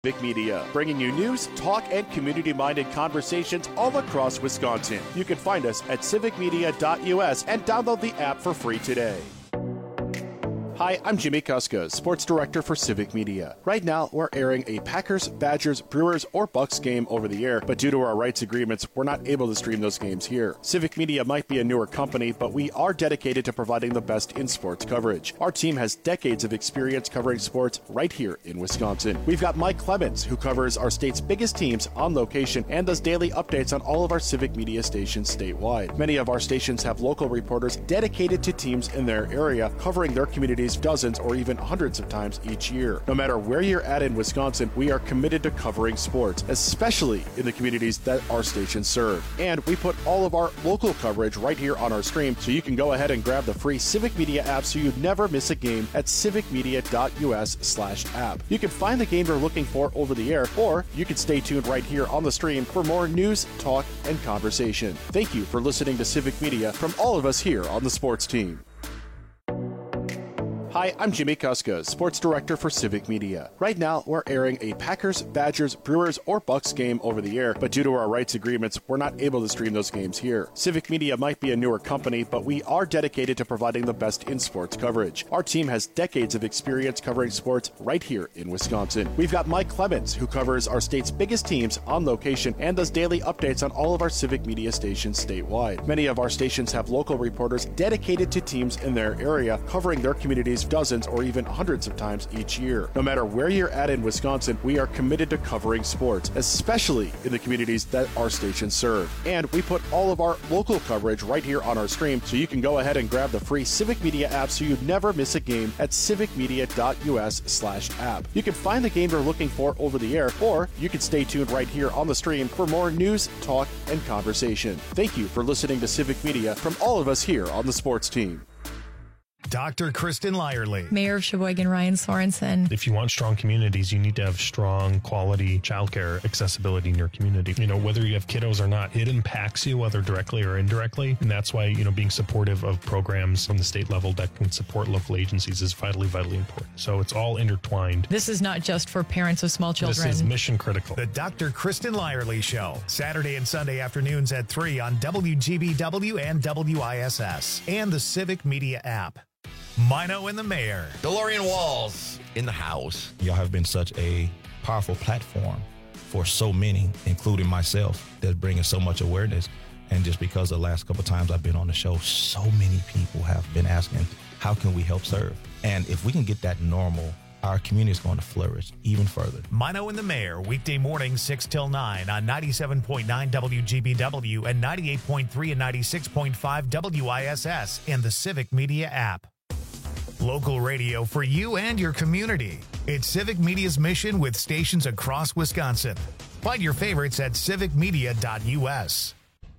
Civic Media, bringing you news, talk, and community-minded conversations all across Wisconsin. You can find us at civicmedia.us and download the app for free today. Hi, I'm Jimmy Kuska, Sports Director for Civic Media. Right now, we're airing a Packers, Badgers, Brewers, or Bucks game over the air, but due to our rights agreements, we're not able to stream those games here. Civic Media might be a newer company, but we are dedicated to providing the best in sports coverage. Our team has decades of experience covering sports right here in Wisconsin. We've got Mike Clemens, who covers our state's biggest teams on location and does daily updates on all of our Civic Media stations statewide. Many of our stations have local reporters dedicated to teams in their area, covering their communities dozens or even hundreds of times each year. No matter where you're at in Wisconsin, we are committed to covering sports, especially in the communities that our stations serve. And we put all of our local coverage right here on our stream, so you can go ahead and grab the free Civic Media app so you never miss a game at civicmedia.us/app. You can find the game you're looking for over the air, or you can stay tuned right here on the stream for more news, talk, and conversation. Thank you for listening to Civic Media from all of us here on the sports team. Hi, I'm Jimmy Kuska, Sports Director for Civic Media. Right now, we're airing a Packers, Badgers, Brewers, or Bucks game over the air, but due to our rights agreements, we're not able to stream those games here. Civic Media might be a newer company, but we are dedicated to providing the best in sports coverage. Our team has decades of experience covering sports right here in Wisconsin. We've got Mike Clemens, who covers our state's biggest teams on location and does daily updates on all of our Civic Media stations statewide. Many of our stations have local reporters dedicated to teams in their area, covering their communities dozens or even hundreds of times each year. No matter where you're at in Wisconsin, we are committed to covering sports, especially in the communities that our stations serve. And we put all of our local coverage right here on our stream, so you can go ahead and grab the free Civic Media app so you never miss a game at civicmedia.us/app. You can find the game you're looking for over the air, or you can stay tuned right here on the stream for more news, talk, and conversation. Thank you for listening to Civic Media from all of us here on the sports team. Dr. Kristen Lyerly. Mayor of Sheboygan, Ryan Sorensen. If you want strong communities, you need to have strong quality childcare accessibility in your community. You know, whether you have kiddos or not, it impacts you, whether directly or indirectly. And that's why, you know, being supportive of programs from the state level that can support local agencies is vitally, vitally important. So it's all intertwined. This is not just for parents of small children. This is mission critical. The Dr. Kristen Lyerly Show. Saturday and Sunday afternoons at 3 on WGBW and WISS. And the Civic Media app. Mino and the Mayor. DeLorean Walls in the house. Y'all have been such a powerful platform for so many, including myself, that's bringing so much awareness. And just because the last couple of times I've been on the show, so many people have been asking, how can we help serve? And if we can get that normal, our community is going to flourish even further. Mino and the Mayor, weekday mornings 6 till 9 on 97.9 WGBW and 98.3 and 96.5 WISS and the Civic Media app. Local radio for you and your community. It's Civic Media's mission with stations across Wisconsin. Find your favorites at civicmedia.us.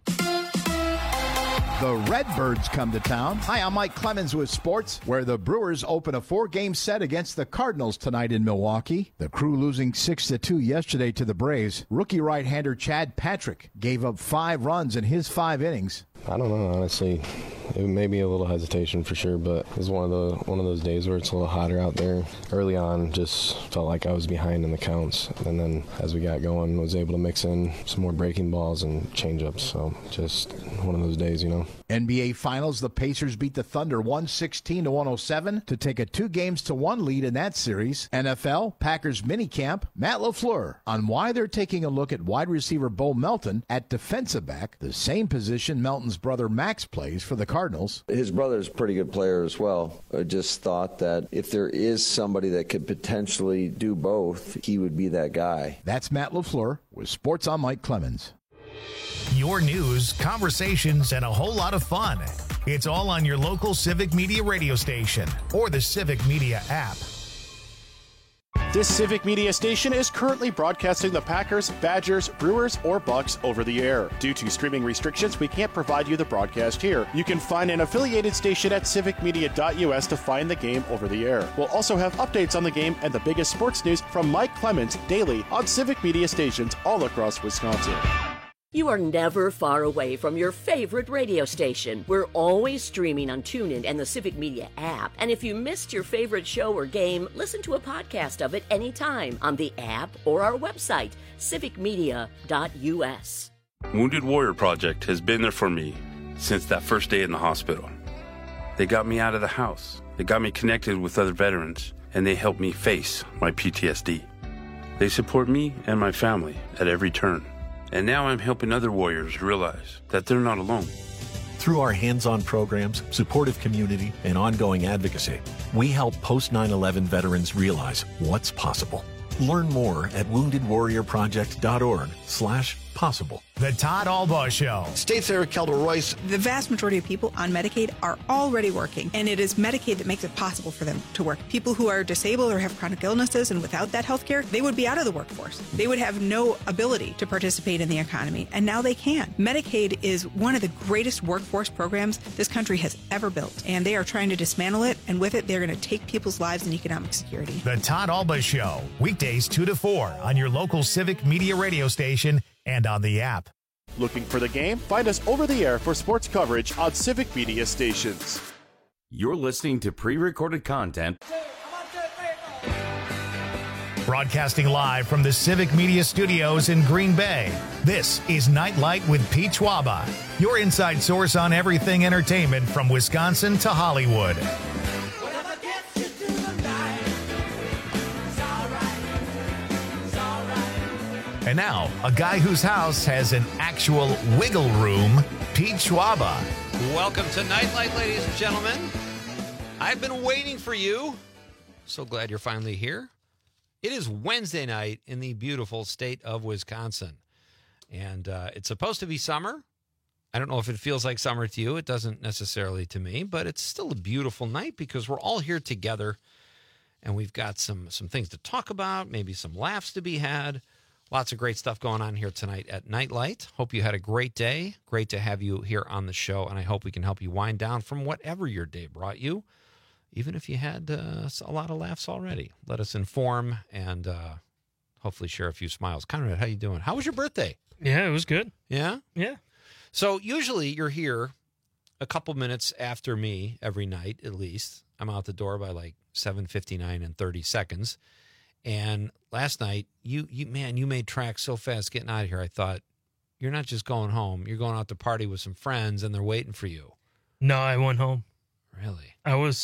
The Redbirds come to town. Hi, I'm Mike Clemens with sports, where the Brewers open a 4-game set against the Cardinals tonight in Milwaukee. The Crew losing 6-2 yesterday to the Braves. Rookie right-hander Chad Patrick gave up 5 runs in his 5 innings. I don't know, honestly. It may be a little hesitation for sure, but it was one of those days where it's a little hotter out there. Early on, just felt like I was behind in the counts, and then as we got going, was able to mix in some more breaking balls and changeups. So just one of those days, you know. NBA Finals, the Pacers beat the Thunder 116-107 to take a 2-1 lead in that series. NFL, Packers minicamp, Matt LaFleur on why they're taking a look at wide receiver Bo Melton at defensive back, the same position Melton's brother Max plays for the Cardinals. His brother's a pretty good player as well. I just thought that if there is somebody that could potentially do both, he would be that guy. That's Matt LaFleur with Sports on Mike Clemens. Your news, conversations, and a whole lot of fun. It's all on your local Civic Media radio station or the Civic Media app. This Civic Media station is currently broadcasting the Packers, Badgers, Brewers, or Bucks over the air. Due to streaming restrictions, we can't provide you the broadcast here. You can find an affiliated station at civicmedia.us to find the game over the air. We'll also have updates on the game and the biggest sports news from Mike Clemens daily on Civic Media stations all across Wisconsin. You are never far away from your favorite radio station. We're always streaming on TuneIn and the Civic Media app. And if you missed your favorite show or game, listen to a podcast of it anytime on the app or our website, civicmedia.us. Wounded Warrior Project has been there for me since that first day in the hospital. They got me out of the house. They got me connected with other veterans, and they helped me face my PTSD. They support me and my family at every turn. And now I'm helping other warriors realize that they're not alone. Through our hands-on programs, supportive community, and ongoing advocacy, we help post-9/11 veterans realize what's possible. Learn more at woundedwarriorproject.org/possible. The Todd Albaugh Show. State Senator Kelda Royce. The vast majority of people on Medicaid are already working, and it is Medicaid that makes it possible for them to work. People who are disabled or have chronic illnesses, and without that health care, they would be out of the workforce. They would have no ability to participate in the economy, and now they can. Medicaid is one of the greatest workforce programs this country has ever built, and they are trying to dismantle it, and with it, they're going to take people's lives and economic security. The Todd Albaugh Show, weekdays 2 to 4 on your local Civic Media radio station and on the app. Looking for the game? Find us over the air for sports coverage on Civic Media stations. You're listening to pre-recorded content. Broadcasting live from the Civic Media Studios in Green Bay, this is Nightlight with Pete Schwaba, your inside source on everything entertainment from Wisconsin to Hollywood. And now, a guy whose house has an actual wiggle room, Pete Schwaba. Welcome to Nightlight, ladies and gentlemen. I've been waiting for you. So glad you're finally here. It is Wednesday night in the beautiful state of Wisconsin. And it's supposed to be summer. I don't know if it feels like summer to you. It doesn't necessarily to me, but it's still a beautiful night because we're all here together. And we've got some things to talk about, maybe some laughs to be had. Lots of great stuff going on here tonight at Nightlight. Hope you had a great day. Great to have you here on the show, and I hope we can help you wind down from whatever your day brought you, even if you had a lot of laughs already. Let us inform and hopefully share a few smiles. Conrad, how you doing? How was your birthday? Yeah, it was good. Yeah? Yeah. So usually you're here a couple minutes after me every night, at least. I'm out the door by like 7:59 and 30 seconds. And last night, you made tracks so fast getting out of here. I thought, you're not just going home. You're going out to party with some friends, and they're waiting for you. No, I went home. Really?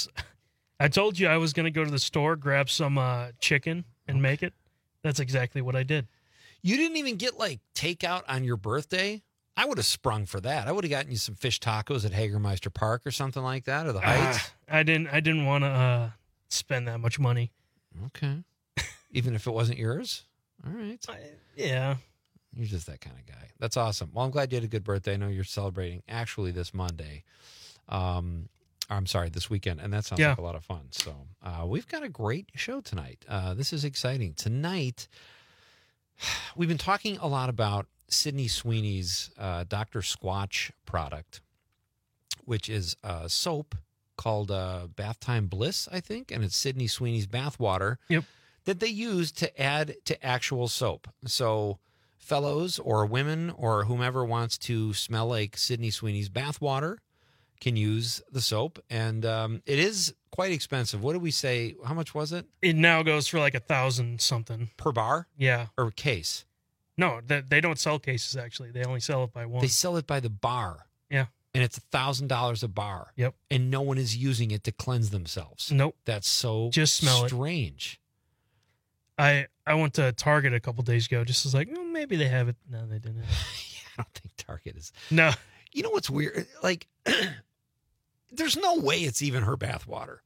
I told you I was going to go to the store, grab some chicken, and make it. That's exactly what I did. You didn't even get, like, takeout on your birthday? I would have sprung for that. I would have gotten you some fish tacos at Hagermeister Park or something like that, or the Heights. I didn't want to spend that much money. Okay. Even if it wasn't yours? All right. Yeah. You're just that kind of guy. That's awesome. Well, I'm glad you had a good birthday. I know you're celebrating actually this Monday. I'm sorry, this weekend. And that sounds like a lot of fun. So we've got a great show tonight. This is exciting. Tonight, we've been talking a lot about Sydney Sweeney's Dr. Squatch product, which is a soap called Bath Time Bliss, I think. And it's Sydney Sweeney's bath water. Yep. That they use to add to actual soap. So fellows or women or whomever wants to smell like Sydney Sweeney's bath water can use the soap. And it is quite expensive. What did we say? How much was it? It now goes for like $1,000 something. Per bar? Yeah. Or case? No, they don't sell cases, actually. They only sell it by one. They sell it by the bar. Yeah. And it's $1,000 a bar. Yep. And no one is using it to cleanse themselves. Nope. That's so just smell strange. I went to Target a couple days ago. Just was like, maybe they have it. No, they didn't. Yeah, I don't think Target is. No. You know what's weird? Like, there's no way it's even her bath water.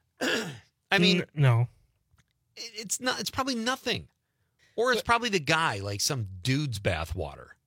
I mean, no. It's not. It's probably nothing, or it's probably the guy, like some dude's bath water.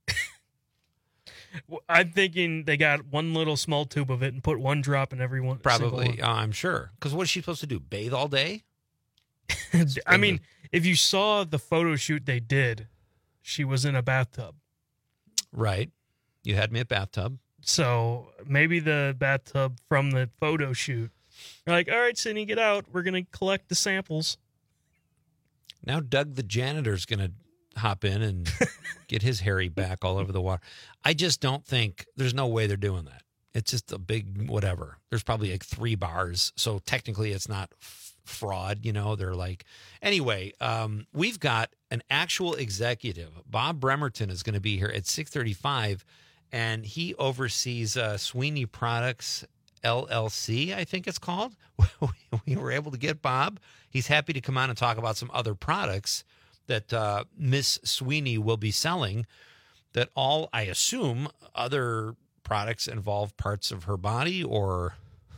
I'm thinking they got one little small tube of it and put one drop in every one. Probably, I'm sure. Because what is she supposed to do? Bathe all day? I mean, if you saw the photo shoot they did, she was in a bathtub. Right. You had me at bathtub. So maybe the bathtub from the photo shoot. You're like, all right, Sydney, get out. We're going to collect the samples. Now Doug the janitor's going to hop in and get his hairy back all over the water. I just don't think there's no way they're doing that. It's just a big whatever. There's probably like 3 bars. So technically it's not fraud, they're like, anyway, we've got an actual executive. Bob Bremerton is going to be here at 6:35, and he oversees Sweeney Products LLC, I think it's called. We were able to get Bob. He's happy to come on and talk about some other products that Miss Sweeney will be selling, that all, I assume, other products involve parts of her body or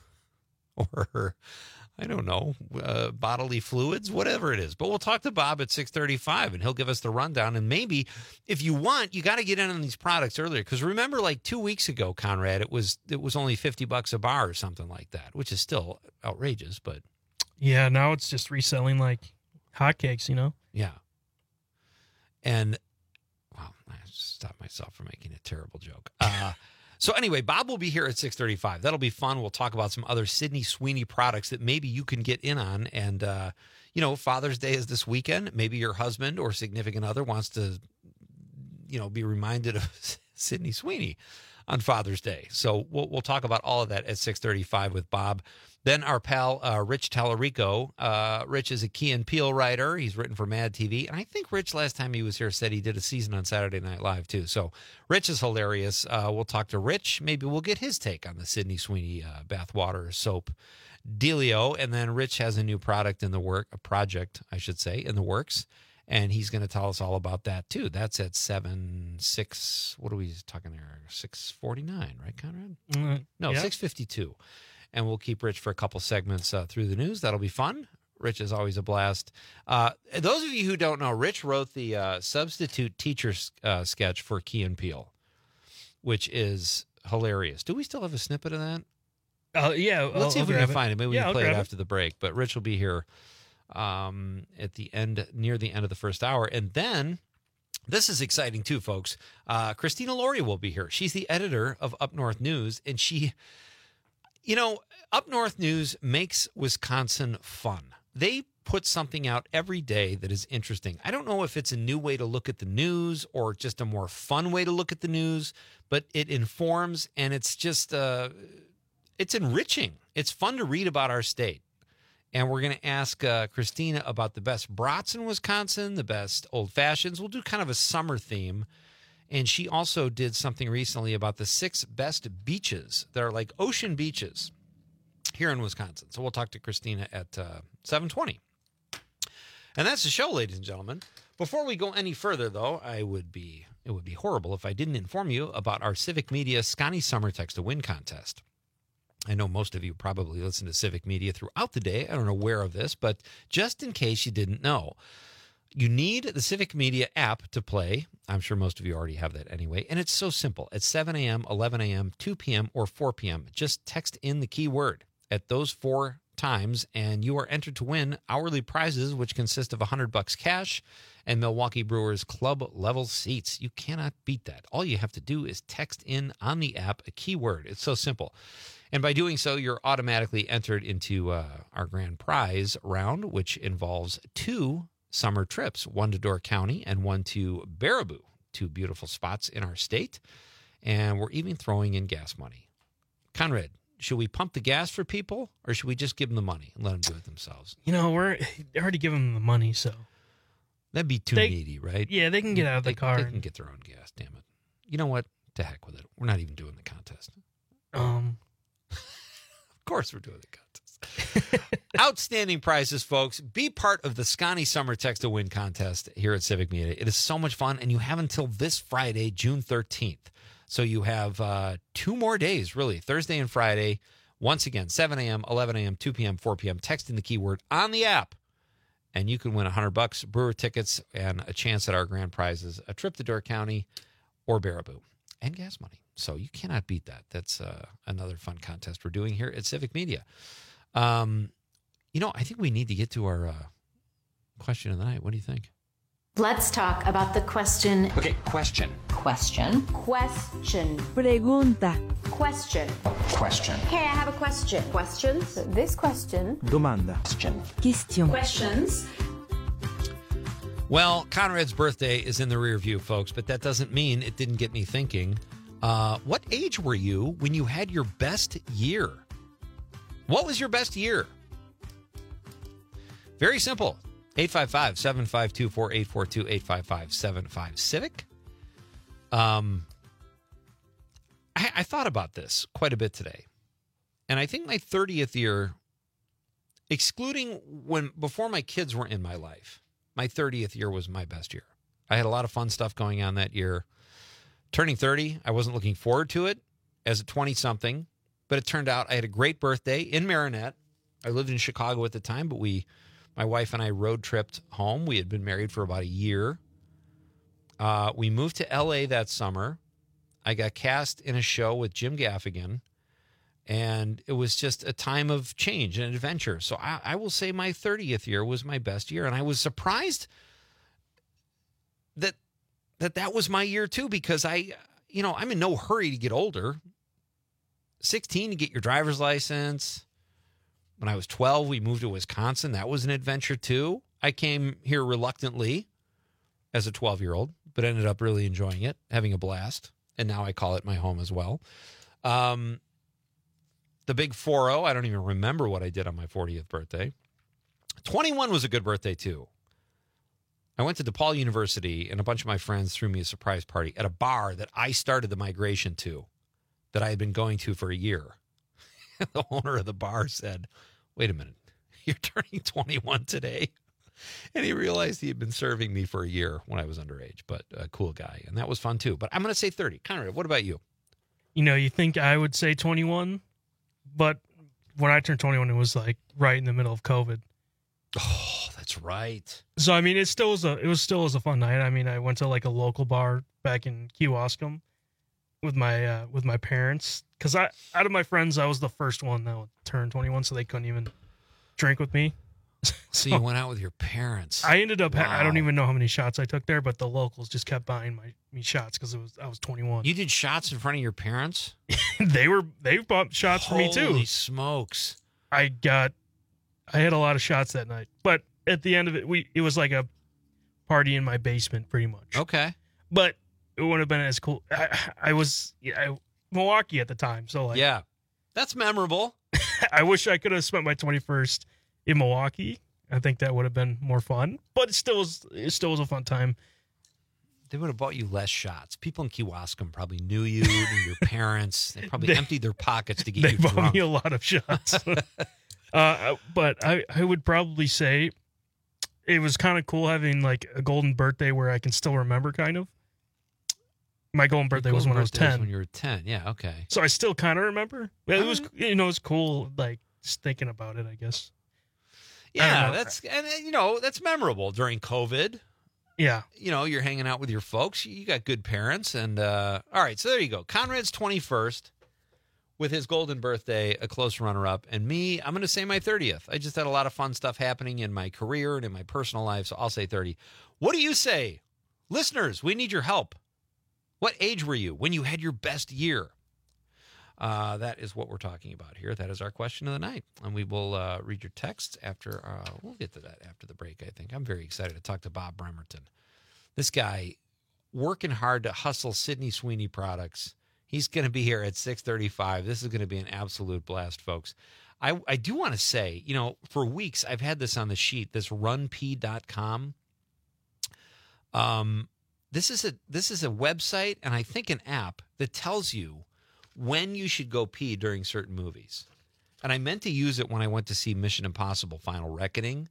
I don't know, bodily fluids, whatever it is. But we'll talk to Bob at 6:35, and he'll give us the rundown. And maybe, if you want, you got to get in on these products earlier. Because remember, like 2 weeks ago, Conrad, it was only $50 a bar or something like that, which is still outrageous. But yeah, now it's just reselling like hotcakes, Yeah. And, well, I stopped myself from making a terrible joke. So anyway, Bob will be here at 6:35. That'll be fun. We'll talk about some other Sydney Sweeney products that maybe you can get in on. And, Father's Day is this weekend. Maybe your husband or significant other wants to, be reminded of Sydney Sweeney on Father's Day. So we'll talk about all of that at 6:35 with Bob. Then our pal, Rich Tallarico. Rich is a Key and Peele writer. He's written for Mad TV. And I think Rich, last time he was here, said he did a season on Saturday Night Live, too. So Rich is hilarious. We'll talk to Rich. Maybe we'll get his take on the Sydney Sweeney bathwater soap dealio. And then Rich has a new project in the works. And he's going to tell us all about that, too. That's at 6, what are we talking there? 6:49, right, Conrad? No, yeah. 6:52. And we'll keep Rich for a couple segments through the news. That'll be fun. Rich is always a blast. Those of you who don't know, Rich wrote the substitute teacher sketch for Key and Peele, which is hilarious. Do we still have a snippet of that? Yeah. Let's see if we can find it. Maybe we can play it after it. the break. But Rich will be here at the end, near the end of the first hour. And then, this is exciting too, folks. Christina Laurie will be here. She's the editor of Up North News, and she... Up North News makes Wisconsin fun. They put something out every day that is interesting. I don't know if it's a new way to look at the news or just a more fun way to look at the news, but it informs, and it's just, it's enriching. It's fun to read about our state. And we're going to ask Christina about the best brats in Wisconsin, the best old fashions. We'll do kind of a summer theme. And she also did something recently about the 6 best beaches that are like ocean beaches here in Wisconsin. So we'll talk to Christina at 7:20. And that's the show, ladies and gentlemen. Before we go any further, though, it would be horrible if I didn't inform you about our Civic Media Scotty Summer Text to Win contest. I know most of you probably listen to Civic Media throughout the day. I don't know aware of this, but just in case you didn't know, you need the Civic Media app to play. I'm sure most of you already have that anyway. And it's so simple. At 7 a.m., 11 a.m., 2 p.m., or 4 p.m., just text in the keyword at those 4 times, and you are entered to win hourly prizes, which consist of $100 cash and Milwaukee Brewers club-level seats. You cannot beat that. All you have to do is text in on the app a keyword. It's so simple. And by doing so, you're automatically entered into our grand prize round, which involves 2 summer trips, one to Door County and one to Baraboo, 2 beautiful spots in our state. And we're even throwing in gas money. Conrad, should we pump the gas for people, or should we just give them the money and let them do it themselves? We're already giving them the money, so. That'd be too needy, right? Yeah, they can get out of the car. They can get their own gas, damn it. You know what? To heck with it. We're not even doing the contest. Of course we're doing the contest. Outstanding prizes, folks. Be part of the Scotty Summer Text to Win contest here at Civic Media. It is so much fun, and you have until this Friday, June 13th. So you have 2 more days, really, Thursday and Friday. Once again, 7 a.m., 11 a.m., 2 p.m., 4 p.m. Text in the keyword on the app, and you can win $100 brewer tickets and a chance at our grand prizes, a trip to Door County or Baraboo, and gas money. So you cannot beat that. That's another fun contest we're doing here at Civic Media. I think we need to get to our question of the night. What do you think? Let's talk about the question. Okay, question. Question. Pregunta. Question. Question. Hey, I have a question. Questions? This question. Domanda. Question. Question. Questions. Well, Conrad's birthday is in the rear view, folks, but that doesn't mean it didn't get me thinking. What age were you when you had your best year? What was your best year? Very simple. 855-752-4842, 855-75-CIVIC. I thought about this quite a bit today. And I think my 30th year, excluding before my kids were in my life, my 30th year was my best year. I had a lot of fun stuff going on that year. Turning 30, I wasn't looking forward to it as a 20-something, but it turned out I had a great birthday in Marinette. I lived in Chicago at the time, but my wife and I road tripped home. We had been married for about a year. We moved to L.A. that summer. I got cast in a show with Jim Gaffigan, and it was just a time of change and adventure. So I will say my 30th year was my best year, and I was surprised that was my year too, because I'm in no hurry to get older. 16 to get your driver's license. When I was 12, we moved to Wisconsin. That was an adventure too. I came here reluctantly as a 12-year-old, but ended up really enjoying it, having a blast. And now I call it my home as well. The big 4-0, I don't even remember what I did on my 40th birthday. 21 was a good birthday too. I went to DePaul University, and a bunch of my friends threw me a surprise party at a bar that I started the migration to, that I had been going to for a year. The owner of the bar said, "Wait a minute, you're turning 21 today?" And he realized he had been serving me for a year when I was underage, but a cool guy. And that was fun too. But I'm going to say 30. Conrad, what about you? You think I would say 21, but when I turned 21, it was like right in the middle of COVID. Oh, that's right. So, it still was a fun night. I went to like a local bar back in Kewaskum with my parents, because out of my friends, I was the first one that would turn 21, so they couldn't even drink with me. So you went out with your parents. I ended up, Wow. I don't even know how many shots I took there, but the locals just kept buying me shots because I was 21. You did shots in front of your parents? They bought shots for me too. Holy smokes. I had a lot of shots that night, but at the end of it, it was like a party in my basement pretty much. Okay. But it wouldn't have been as cool. I was Milwaukee at the time, so like, yeah, that's memorable. I wish I could have spent my 21st in Milwaukee. I think that would have been more fun, but it still was a fun time. They would have bought you less shots. People in Kewaskum probably knew you, knew your parents. They probably emptied their pockets to get you drunk. They bought me a lot of shots. But I would probably say it was kind of cool having like a golden birthday where I can still remember kind of. My golden birthday was when I was 10. When you were 10, yeah, okay. So I still kind of remember. It was, it was cool, like just thinking about it, I guess. Yeah, that's memorable during COVID. Yeah. You're hanging out with your folks. You got good parents. And all right, so there you go. Conrad's 21st with his golden birthday, a close runner-up. And me, I'm going to say my 30th. I just had a lot of fun stuff happening in my career and in my personal life, so I'll say 30. What do you say? Listeners, we need your help. What age were you when you had your best year? That is what we're talking about here. That is our question of the night. And we will read your texts after, we'll get to that after the break, I think. I'm very excited to talk to Bob Bremerton. This guy working hard to hustle Sydney Sweeney products. He's going to be here at 6:35. This is going to be an absolute blast, folks. I do want to say, for weeks, I've had this on the sheet, this runpee.com. This is a website and I think an app that tells you when you should go pee during certain movies. And I meant to use it when I went to see Mission Impossible Final Reckoning,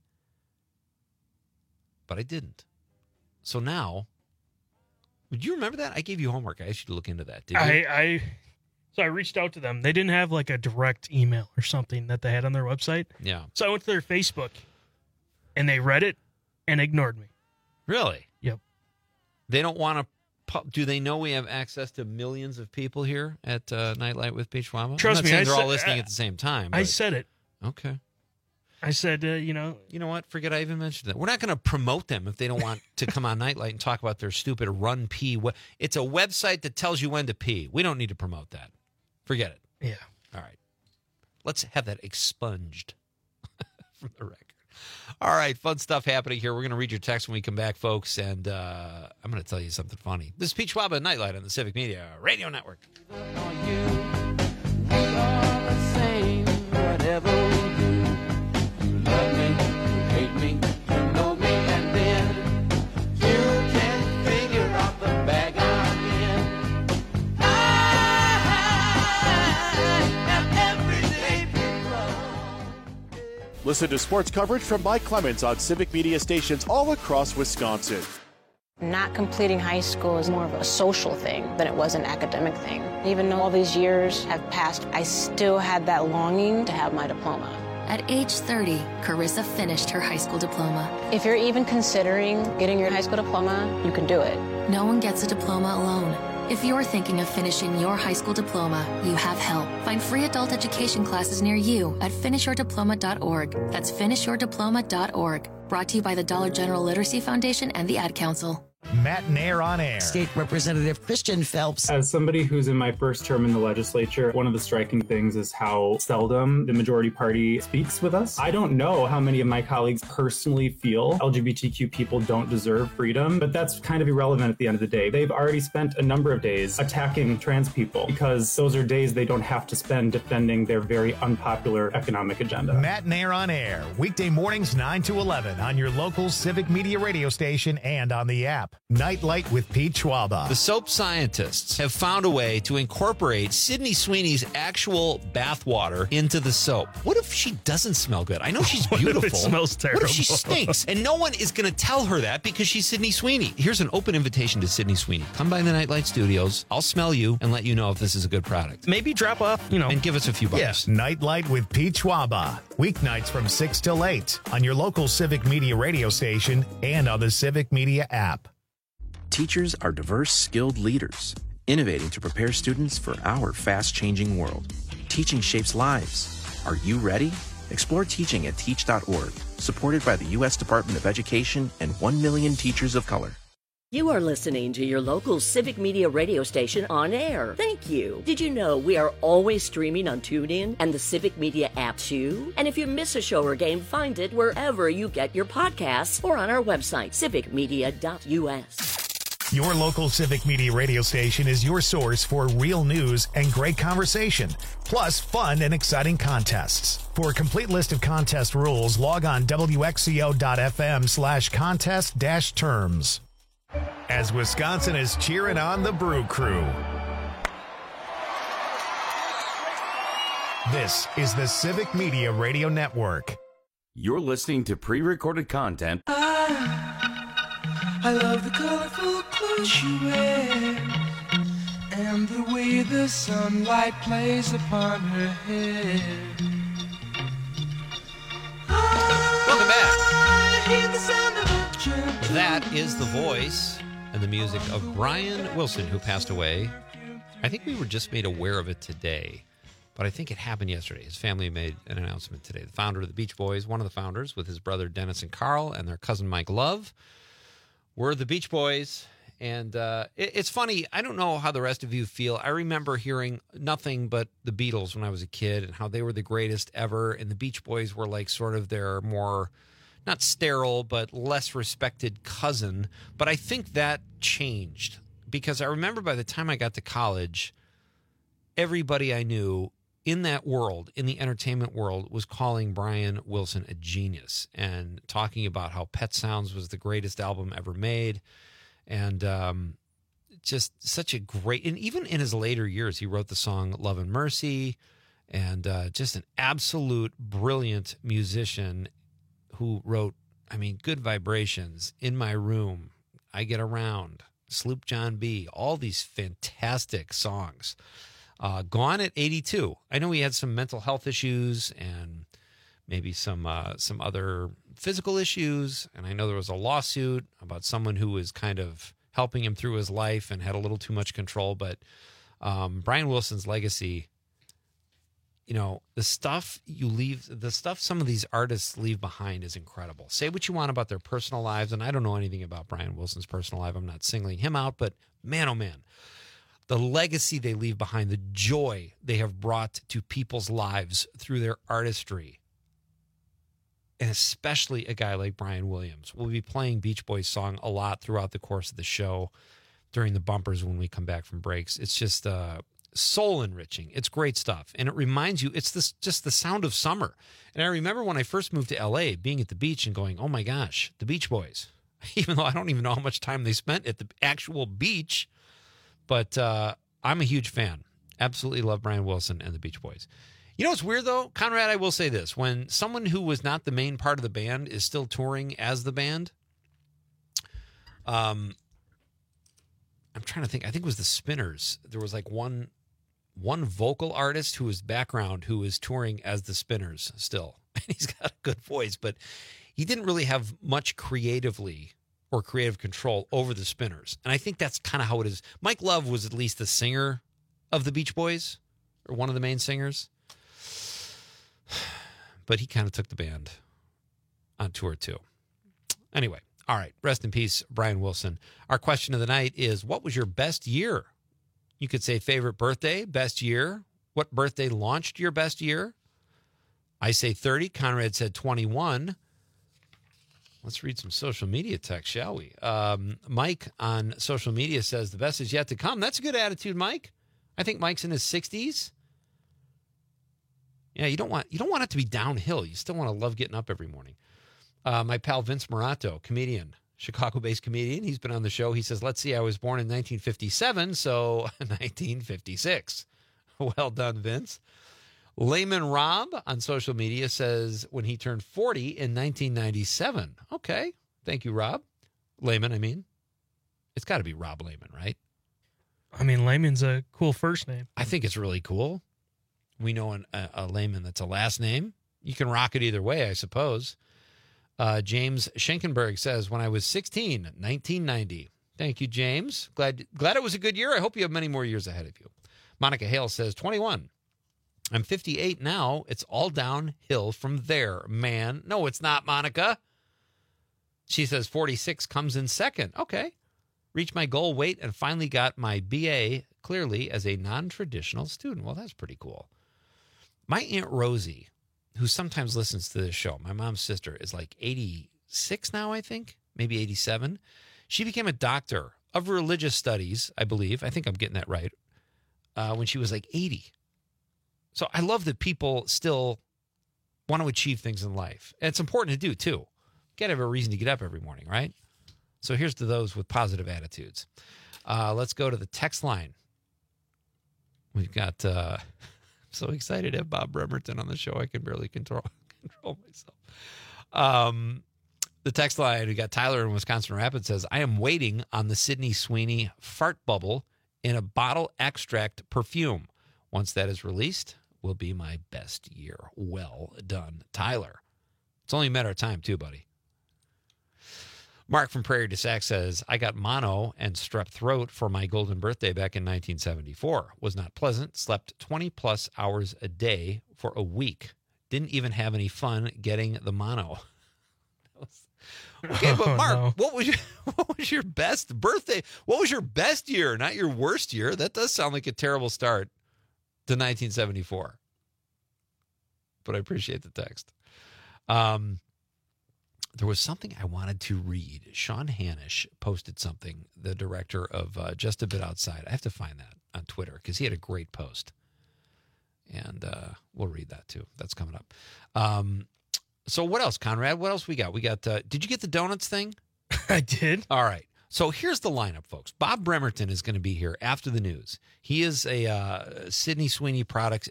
but I didn't. So now, would you remember that? I gave you homework. I asked you to look into that. Did you? So I reached out to them. They didn't have like a direct email or something that they had on their website. Yeah. So I went to their Facebook and they read it and ignored me. Really? Yep. They don't want to. Do they know we have access to millions of people here at Nightlight with Pete Schwaba? Trust me, they're all listening at the same time. I said it. Okay. I said, You know what? Forget I even mentioned that. We're not going to promote them if they don't want to come on Nightlight and talk about their stupid Run Pee. It's a website that tells you when to pee. We don't need to promote that. Forget it. Yeah. All right. Let's have that expunged from the record. All right, fun stuff happening here. We're going to read your text when we come back, folks, and I'm going to tell you something funny. This is Pete Schwab at Nightlight on the Civic Media Radio Network. Whatever we do, you love me, you hate me, you know me, and then you can figure out the bag I'm in. I have everyday people. Listen to sports coverage from Mike Clemens on Civic Media stations all across Wisconsin. Not completing high school is more of a social thing than it was an academic thing. Even though all these years have passed, I still had that longing to have my diploma. At age 30, Carissa finished her high school diploma. If you're even considering getting your high school diploma, you can do it. No one gets a diploma alone. If you're thinking of finishing your high school diploma, you have help. Find free adult education classes near you at finishyourdiploma.org. That's finishyourdiploma.org. Brought to you by the Dollar General Literacy Foundation and the Ad Council. Matt Nair on air. State Representative Christian Phelps. As somebody who's in my first term in the legislature, one of the striking things is how seldom the majority party speaks with us. I don't know how many of my colleagues personally feel LGBTQ people don't deserve freedom, but that's kind of irrelevant at the end of the day. They've already spent a number of days attacking trans people because those are days they don't have to spend defending their very unpopular economic agenda. Matt Nair on air, weekday mornings 9 to 11 on your local Civic Media radio station and on the app. Nightlight with Pete Schwaba. The soap scientists have found a way to incorporate Sydney Sweeney's actual bathwater into the soap. What if she doesn't smell good? I know she's beautiful. What if it smells terrible? What if she stinks? And no one is going to tell her that because she's Sydney Sweeney. Here's an open invitation to Sydney Sweeney. Come by the Nightlight Studios. I'll smell you and let you know if this is a good product. Maybe drop off, and give us a few bucks. Yes. Nightlight with Pete Schwaba. Weeknights from 6 till 8 on your local Civic Media radio station and on the Civic Media app. Teachers are diverse, skilled leaders, innovating to prepare students for our fast-changing world. Teaching shapes lives. Are you ready? Explore teaching at teach.org, supported by the U.S. Department of Education and 1 million teachers of color. You are listening to your local Civic Media radio station on air. Thank you. Did you know we are always streaming on TuneIn and the Civic Media app too? And if you miss a show or game, find it wherever you get your podcasts or on our website, civicmedia.us. Your local Civic Media radio station is your source for real news and great conversation, plus fun and exciting contests. For a complete list of contest rules, log on wxco.fm/contest-terms. As Wisconsin is cheering on the Brew Crew. This is the Civic Media Radio Network. You're listening to pre-recorded content. I love the colorful clothes you wear and the way the sunlight plays upon her hair. Welcome back. I hear the sound of a gentle That is the voice and the music of Brian Wilson, who passed away. I think we were just made aware of it today, but I think it happened yesterday. His family made an announcement today. The founder of the Beach Boys, one of the founders, with his brother Dennis and Carl and their cousin Mike Love, were the Beach Boys. And it's funny. I don't know how the rest of you feel. I remember hearing nothing but the Beatles when I was a kid and how they were the greatest ever. And the Beach Boys were like sort of their more, not sterile, but less respected cousin. But I think that changed because I remember by the time I got to college, everybody I knew in that world, in the entertainment world, was calling Brian Wilson a genius and talking about how Pet Sounds was the greatest album ever made. And just such a great, and even in his later years, he wrote the song Love and Mercy, and just an absolute brilliant musician who wrote, I mean, Good Vibrations, In My Room, I Get Around, Sloop John B., all these fantastic songs. Gone at 82. I know he had some mental health issues and maybe some other physical issues. And I know there was a lawsuit about someone who was kind of helping him through his life and had a little too much control. But Brian Wilson's legacy, the stuff some of these artists leave behind is incredible. Say what you want about their personal lives, and I don't know anything about Brian Wilson's personal life. I'm not singling him out, but man, oh man, the legacy they leave behind, the joy they have brought to people's lives through their artistry. and especially a guy like Brian Williams. We'll be playing Beach Boys song a lot throughout the course of the show during the bumpers when we come back from breaks. It's just soul enriching. It's great stuff. And it reminds you, it's just the sound of summer. And I remember when I first moved to LA, being at the beach and going, oh my gosh, the Beach Boys. Even though I don't even know how much time they spent at the actual beach. But I'm a huge fan. Absolutely love Brian Wilson and the Beach Boys. You know what's weird, though? Conrad, I will say this. When someone who was not the main part of the band is still touring as the band, I'm trying to think. I think it was the Spinners. There was like one vocal artist who was background who was touring as the Spinners still. And he's got a good voice, but he didn't really have much creatively or creative control over the Spinners. And I think that's kind of how it is. Mike Love was at least the singer of the Beach Boys, or one of the main singers. But he kind of took the band on tour too. Anyway, all right. Rest in peace, Brian Wilson. Our question of the night is, what was your best year? You could say favorite birthday, best year. What birthday launched your best year? I say 30. Conrad said 21. Let's read some social media text, shall we? Mike on social media says the best is yet to come. That's a good attitude, Mike. I think Mike's in his 60s. Yeah, you don't want it to be downhill. You still want to love getting up every morning. My pal Vince Morato, comedian, Chicago-based comedian. He's been on the show. He says, let's see, I was born in 1957, so 1956. Well done, Vince. Layman Rob on social media says when he turned 40 in 1997. Okay. Thank you, Rob. Layman, I mean. It's got to be Rob Layman, right? I mean, Layman's a cool first name. I think it's really cool. We know a Layman that's a last name. You can rock it either way, I suppose. James Schenkenberg says, when I was 16, 1990. Thank you, James. Glad it was a good year. I hope you have many more years ahead of you. Monica Hale says, 21. I'm 58 now. It's all downhill from there, man. No, it's not, Monica. She says 46 comes in second. Okay. Reached my goal weight and finally got my BA clearly as a non-traditional student. Well, that's pretty cool. My Aunt Rosie, who sometimes listens to this show, my mom's sister, is like 86 now, I think, maybe 87. She became a doctor of religious studies, I believe. I think I'm getting that right. When she was like 80. So I love that people still want to achieve things in life. And it's important to do, too. You got to have a reason to get up every morning, right? So here's to those with positive attitudes. Let's go to the text line. We've got, I'm so excited to have Bob Bremerton on the show. I can barely control myself. The text line, we got Tyler in Wisconsin Rapids says, I am waiting on the Sydney Sweeney fart bubble in a bottle extract perfume. Once that is released, will be my best year. Well done, Tyler. It's only a matter of time, too, buddy. Mark from Prairie du Sac says, I got mono and strep throat for my golden birthday back in 1974. Was not pleasant. Slept 20-plus hours a day for a week. Didn't even have any fun getting the mono. Okay, but Mark, what was your best birthday? What was your best year, not your worst year? That does sound like a terrible start to 1974. But I appreciate the text. There was something I wanted to read. Sean Hanish posted something, the director of Just a Bit Outside. I have to find that on Twitter because he had a great post. And we'll read that too. That's coming up. So what else, Conrad? What else we got? We got, did you get the donuts thing? I did. All right. So here's the lineup, folks. Bob Bremerton is going to be here after the news. He is a Sydney Sweeney Products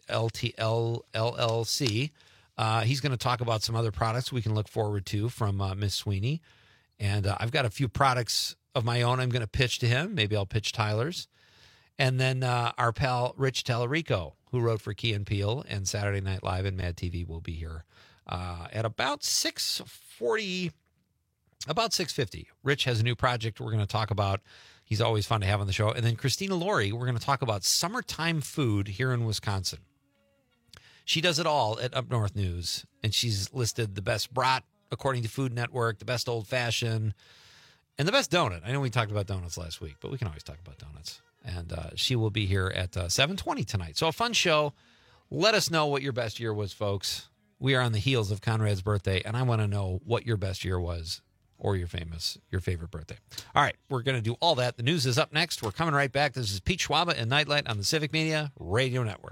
LLC. He's going to talk about some other products we can look forward to from Miss Sweeney. And I've got a few products of my own I'm going to pitch to him. Maybe I'll pitch Tyler's. And then our pal Rich Tallarico, who wrote for Key and Peele and Saturday Night Live and Mad TV, will be here at about 6:40, about 6:50. Rich has a new project we're going to talk about. He's always fun to have on the show. And then Christina Laurie, we're going to talk about summertime food here in Wisconsin. She does it all at Up North News, and she's listed the best brat, according to Food Network, the best old-fashioned, and the best donut. I know we talked about donuts last week, but we can always talk about donuts. And she will be here at 7:20 tonight. So a fun show. Let us know what your best year was, folks. we are on the heels of Conrad's birthday, and I want to know what your best year was or your favorite birthday. All right, we're going to do all that. The news is up next. We're coming right back. This is Pete Schwaba and Nightlight on the Civic Media Radio Network.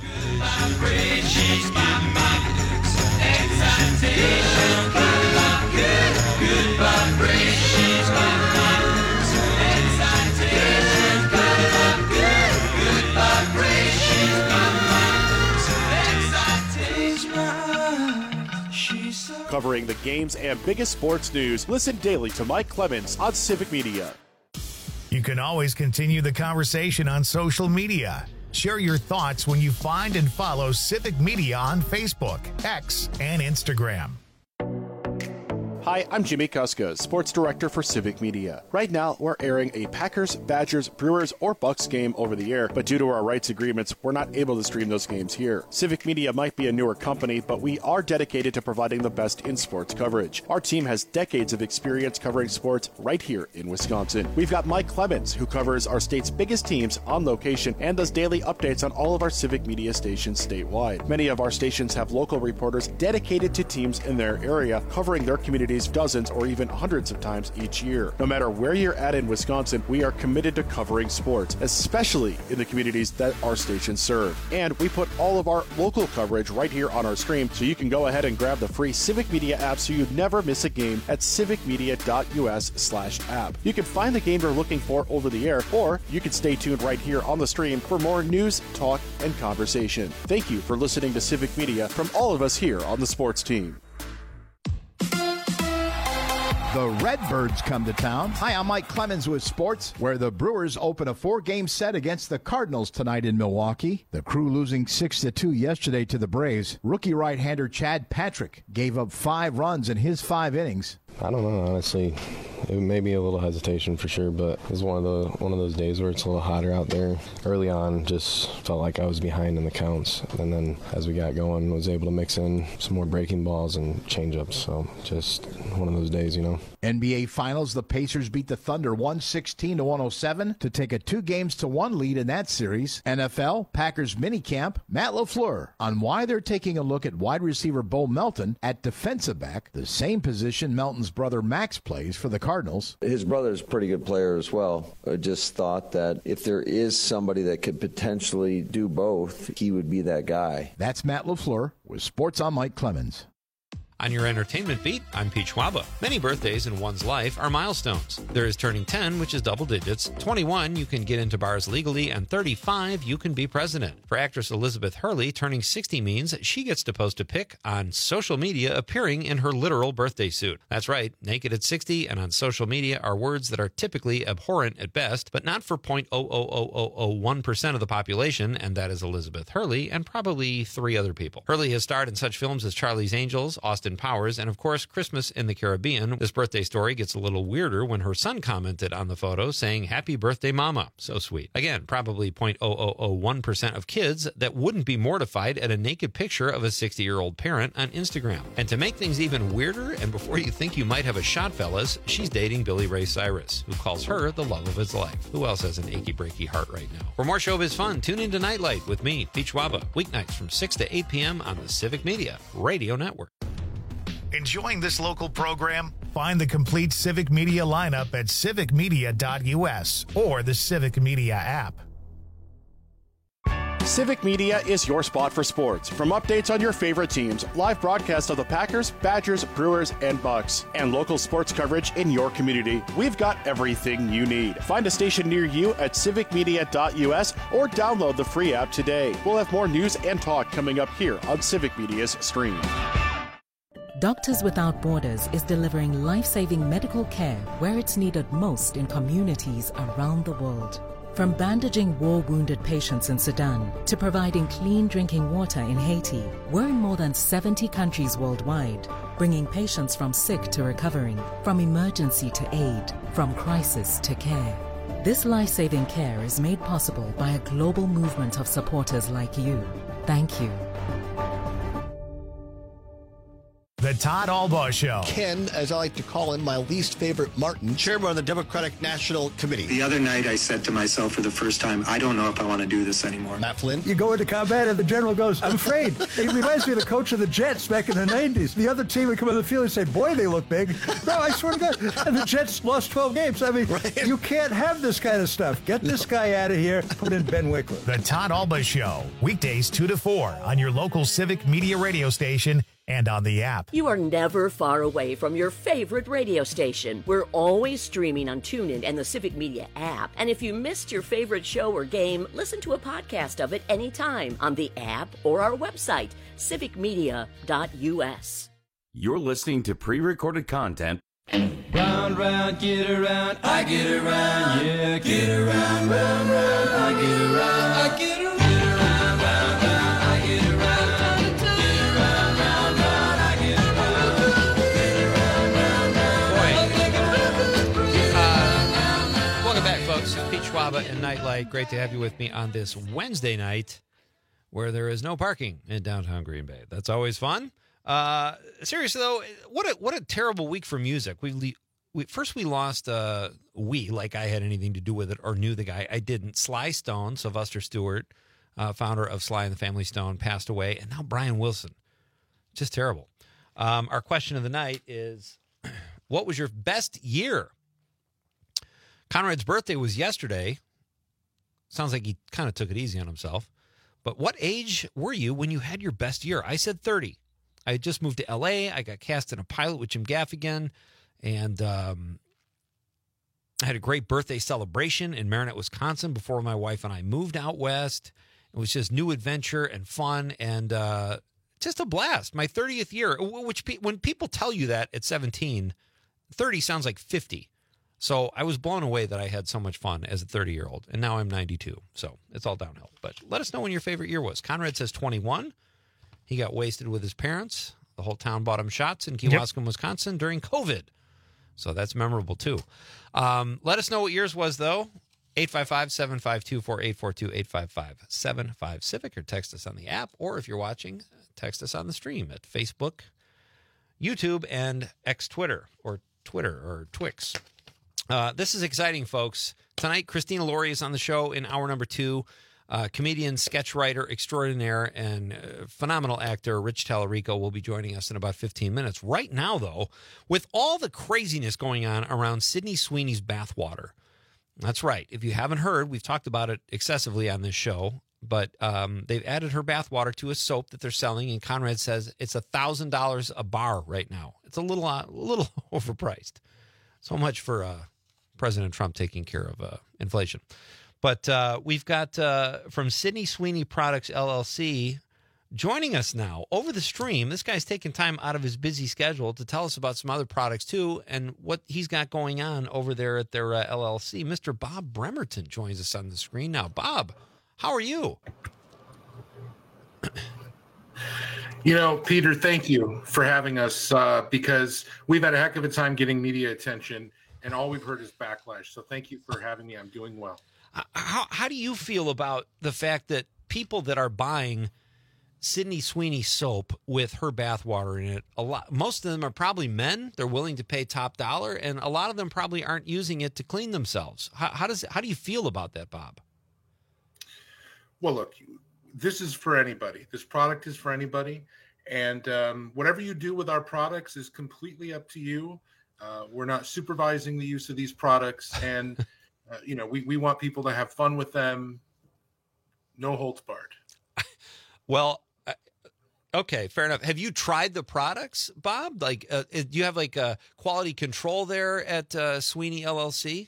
Covering the games and biggest sports news, listen daily to Mike Clemens on Civic Media. You can always continue the conversation on social media. Share your thoughts when you find and follow Civic Media on Facebook, X, and Instagram. Hi, I'm Jimmy Kuska, Sports Director for Civic Media. Right now, we're airing a Packers, Badgers, Brewers, or Bucks game over the air, but due to our rights agreements, we're not able to stream those games here. Civic Media might be a newer company, but we are dedicated to providing the best in sports coverage. Our team has decades of experience covering sports right here in Wisconsin. We've got Mike Clemens, who covers our state's biggest teams on location and does daily updates on all of our Civic Media stations statewide. Many of our stations have local reporters dedicated to teams in their area, covering their communities dozens or even hundreds of times each year. No matter where you're at in Wisconsin, we are committed to covering sports, especially in the communities that our stations serve. And we put all of our local coverage right here on our stream, so you can go ahead and grab the free Civic Media app so you never miss a game at civicmedia.us/app. You can find the game you're looking for over the air, or you can stay tuned right here on the stream for more news, talk, and conversation. Thank you for listening to Civic Media from all of us here on the sports team. The Redbirds come to town. Hi, I'm Mike Clemens with sports, where the Brewers open a 4-game set against the Cardinals tonight in Milwaukee. The Crew losing 6-2 yesterday to the Braves. Rookie right-hander Chad Patrick gave up 5 runs in his 5 innings. I don't know, honestly. It may be a little hesitation for sure, but it was one of those days where it's a little hotter out there. Early on, just felt like I was behind in the counts, and then as we got going, was able to mix in some more breaking balls and changeups. So just one of those days, you know. NBA Finals, the Pacers beat the Thunder 116-107 to take a 2-1 lead in that series. NFL, Packers minicamp, Matt LaFleur on why they're taking a look at wide receiver Bo Melton at defensive back, the same position Melton's brother Max plays for the Cardinals. His brother's a pretty good player as well. I just thought that if there is somebody that could potentially do both, he would be that guy. That's Matt LaFleur with Sports on Mike Clemens. On your entertainment beat, I'm Pete Schwaba. Many birthdays in one's life are milestones. There is turning 10, which is double digits, 21, you can get into bars legally, and 35, you can be president. For actress Elizabeth Hurley, turning 60 means she gets to post a pic on social media appearing in her literal birthday suit. That's right, naked at 60 and on social media are words that are typically abhorrent at best, but not for 0.00001% of the population, and that is Elizabeth Hurley and probably 3 other people. Hurley has starred in such films as Charlie's Angels, Austin Powers, and of course Christmas in the Caribbean. This birthday story gets a little weirder when her son commented on the photo saying, "Happy birthday, Mama." So sweet. Again, probably 0.0001% of kids that wouldn't be mortified at a naked picture of a 60-year-old parent on Instagram. And to make things even weirder, and before you think you might have a shot, fellas, she's dating Billy Ray Cyrus, who calls her the love of his life. Who else has an achy breaky heart right now? For more showbiz fun, tune into Nightlight with me, Pete Schwaba, weeknights from 6 to 8 p.m. on the Civic Media Radio Network. Enjoying this local program? Find the complete Civic Media lineup at civicmedia.us or the Civic Media app. Civic Media is your spot for sports. From updates on your favorite teams, live broadcasts of the Packers, Badgers, Brewers, and Bucks, and local sports coverage in your community, we've got everything you need. Find a station near you at civicmedia.us or download the free app today. We'll have more news and talk coming up here on Civic Media's stream. Doctors Without Borders is delivering life-saving medical care where it's needed most in communities around the world. From bandaging war-wounded patients in Sudan to providing clean drinking water in Haiti, we're in more than 70 countries worldwide, bringing patients from sick to recovering, from emergency to aid, from crisis to care. This life-saving care is made possible by a global movement of supporters like you. Thank you. The Todd Albaugh Show. Ken, as I like to call him, my least favorite Martin, chairman of the Democratic National Committee. The other night I said to myself for the first time, I don't know if I want to do this anymore. Matt Flynn. You go into combat and the general goes, I'm afraid. It reminds me of the coach of the Jets back in the 90s. The other team would come on the field and say, boy, they look big. No, I swear to God. And the Jets lost 12 games. I mean, You can't have this kind of stuff. Get this guy out of here. Put in Ben Wickler. The Todd Albaugh Show. Weekdays 2 to 4 on your local Civic Media radio station and on the app. You are never far away from your favorite radio station. We're always streaming on TuneIn and the Civic Media app. And if you missed your favorite show or game, listen to a podcast of it anytime on the app or our website, civicmedia.us. You're listening to pre-recorded content. Round, round, get around, I get around, yeah, get around, round, round, I get around, I get around, round, round, I get around, get around, round, round, I get around, get around, Welcome back, folks. Pete Schwaba and Nightlight. Great to have you with me on this Wednesday night where there is no parking in downtown Green Bay. That's always fun. Seriously though, what a terrible week for music. We lost like I had anything to do with it or knew the guy. I didn't. Sly Stone, Sylvester Stewart, founder of Sly and the Family Stone, passed away, and now Brian Wilson. Just terrible. Our question of the night is, what was your best year? Conrad's birthday was yesterday. Sounds like he kind of took it easy on himself. But what age were you when you had your best year? I said 30. I had just moved to L.A. I got cast in a pilot with Jim Gaffigan, and I had a great birthday celebration in Marinette, Wisconsin before my wife and I moved out west. It was just new adventure and fun and just a blast. My 30th year, when people tell you that at 17, 30 sounds like 50. So I was blown away that I had so much fun as a 30-year-old, and now I'm 92, so it's all downhill. But let us know when your favorite year was. Conrad says 21. He got wasted with his parents. The whole town bought him shots in Kewaskum, Wisconsin during COVID. So that's memorable, too. Let us know what yours was, though. 855-752-4842, 855-75-CIVIC, or text us on the app. Or if you're watching, text us on the stream at Facebook, YouTube, and X-Twitter, or Twitter, or Twix. This is exciting, folks. Tonight, Christina Laurie is on the show in hour number 2. Comedian, sketch writer extraordinaire, and phenomenal actor Rich Tallarico will be joining us in about 15 minutes. Right now, though, with all the craziness going on around Sydney Sweeney's bathwater. That's right. If you haven't heard, we've talked about it excessively on this show, but they've added her bathwater to a soap that they're selling, and Conrad says it's $1,000 a bar right now. It's a little overpriced. So much for President Trump taking care of inflation. But we've got from Sydney Sweeney Products, LLC, joining us now over the stream. This guy's taking time out of his busy schedule to tell us about some other products, too, and what he's got going on over there at their LLC. Mr. Bob Bremerton joins us on the screen now. Bob, how are you? Peter, thank you for having us because we've had a heck of a time getting media attention, and all we've heard is backlash. So thank you for having me. I'm doing well. How do you feel about the fact that people that are buying Sydney Sweeney soap with her bathwater in it, most of them are probably men. They're willing to pay top dollar, and a lot of them probably aren't using it to clean themselves. How do you feel about that, Bob? Well, look, this is for anybody. This product is for anybody, and whatever you do with our products is completely up to you. We're not supervising the use of these products, and we want people to have fun with them. No holds barred. Well, okay, fair enough. Have you tried the products, Bob? Do you have a quality control there at Sweeney LLC?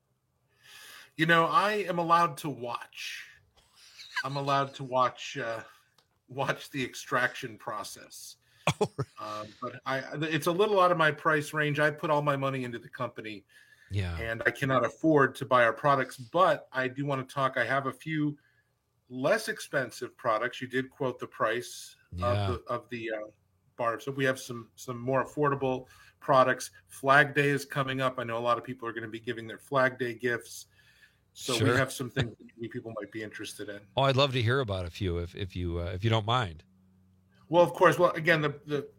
I am allowed to watch. I'm allowed to watch the extraction process. But it's a little out of my price range. I put all my money into the company. Yeah. And I cannot afford to buy our products, but I do want to talk. I have a few less expensive products. You did quote the price of the bar. So we have some more affordable products. Flag Day is coming up. I know a lot of people are going to be giving their Flag Day gifts. So Sure. we have some things that people might be interested in. Oh, I'd love to hear about a few if you don't mind. Well, of course. Well, again, the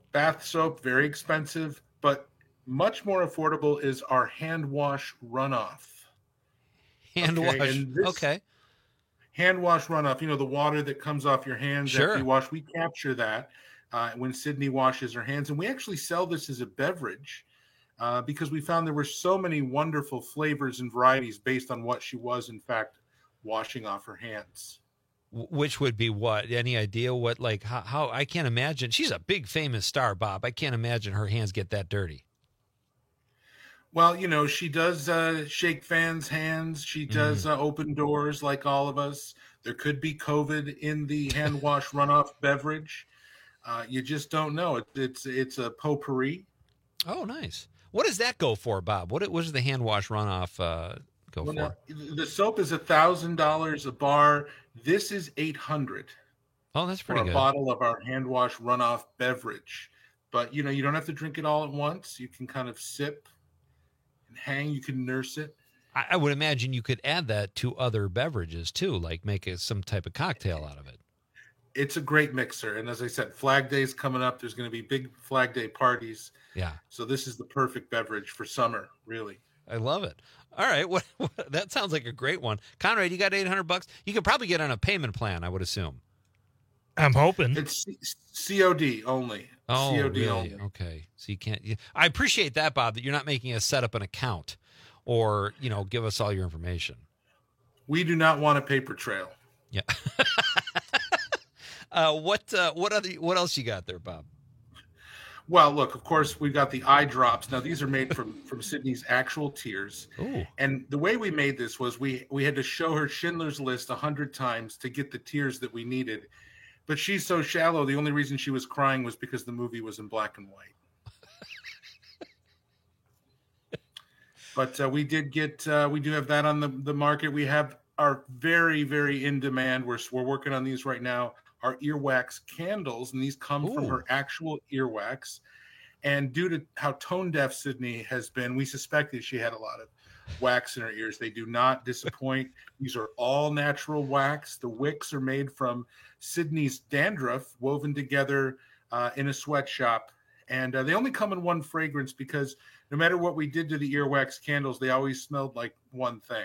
bath soap, very expensive, but much more affordable is our hand wash runoff. Hand wash. Okay. Hand wash runoff, the water that comes off your hands Sure. after you wash. We capture that when Sydney washes her hands. And we actually sell this as a beverage because we found there were so many wonderful flavors and varieties based on what she was, in fact, washing off her hands. Which would be what? Any idea what, like, how I can't imagine. She's a big famous star, Bob. I can't imagine her hands get that dirty. Well, she does shake fans' hands. She does open doors like all of us. There could be COVID in the hand wash runoff beverage. You just don't know. It's a potpourri. Oh, nice. What does that go for, Bob? What does the hand wash runoff go for? Now, the soap is $1,000 a bar. This is $800. Oh, that's pretty good. For a bottle of our hand wash runoff beverage. But you don't have to drink it all at once. You can kind of sip and hang. You can nurse it. I would imagine you could add that to other beverages too, like make some type of cocktail out of it. It's a great mixer. And as I said, Flag Day's coming up. There's going to be big Flag Day parties. Yeah. So this is the perfect beverage for summer, really. I love it. All right. That sounds like a great one. Conrad, you got $800? You could probably get on a payment plan, I would assume. I'm hoping. It's COD only. Oh, COD really? only. Okay. So you can't. I appreciate that, Bob, that you're not making us set up an account or, give us all your information. We do not want a paper trail. Yeah. What else you got there, Bob? Well, look, of course, we've got the eye drops. Now, these are made from Sydney's actual tears. Ooh. And the way we made this was we had to show her Schindler's List 100 times to get the tears that we needed. But she's so shallow, the only reason she was crying was because the movie was in black and white. But we do have that on the market. We have our very, very in demand. We're working on these right now. Our earwax candles, and these come from her actual earwax. And due to how tone deaf Sydney has been, we suspected she had a lot of wax in her ears. They do not disappoint. These are all natural wax. The wicks are made from Sydney's dandruff, woven together in a sweatshop. And they only come in one fragrance because no matter what we did to the earwax candles, they always smelled like one thing.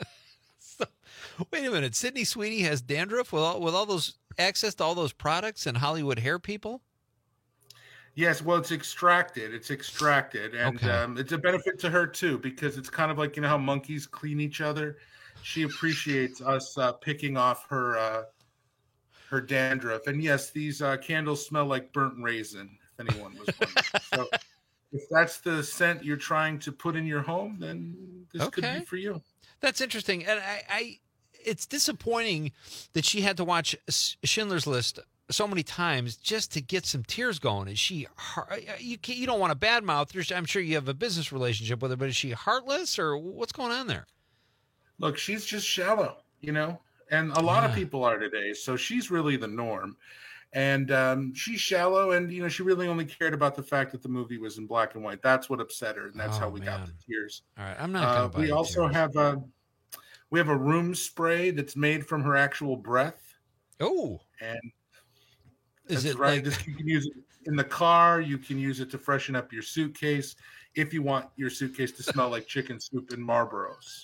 Wait a minute. Sydney Sweeney has dandruff with all those access to all those products and Hollywood hair people? Yes, well, it's extracted. And Okay. it's a benefit to her, too, because it's kind of like, how monkeys clean each other. She appreciates us picking off her dandruff. And, yes, these candles smell like burnt raisin, if anyone was wondering. So if that's the scent you're trying to put in your home, then this could be for you. That's interesting. And it's disappointing that she had to watch Schindler's List so many times just to get some tears going. Is she? You don't want to badmouth her. I'm sure you have a business relationship with her, but is she heartless or what's going on there? Look, she's just shallow, and a lot of people are today. So she's really the norm. And she's shallow, and, she really only cared about the fact that the movie was in black and white. That's what upset her, and that's how we got the tears. All right, I'm not going to buy We also have a room spray that's made from her actual breath. Oh. And is it right? like... You can use it in the car. You can use it to freshen up your suitcase if you want your suitcase to smell like chicken soup and Marlboros.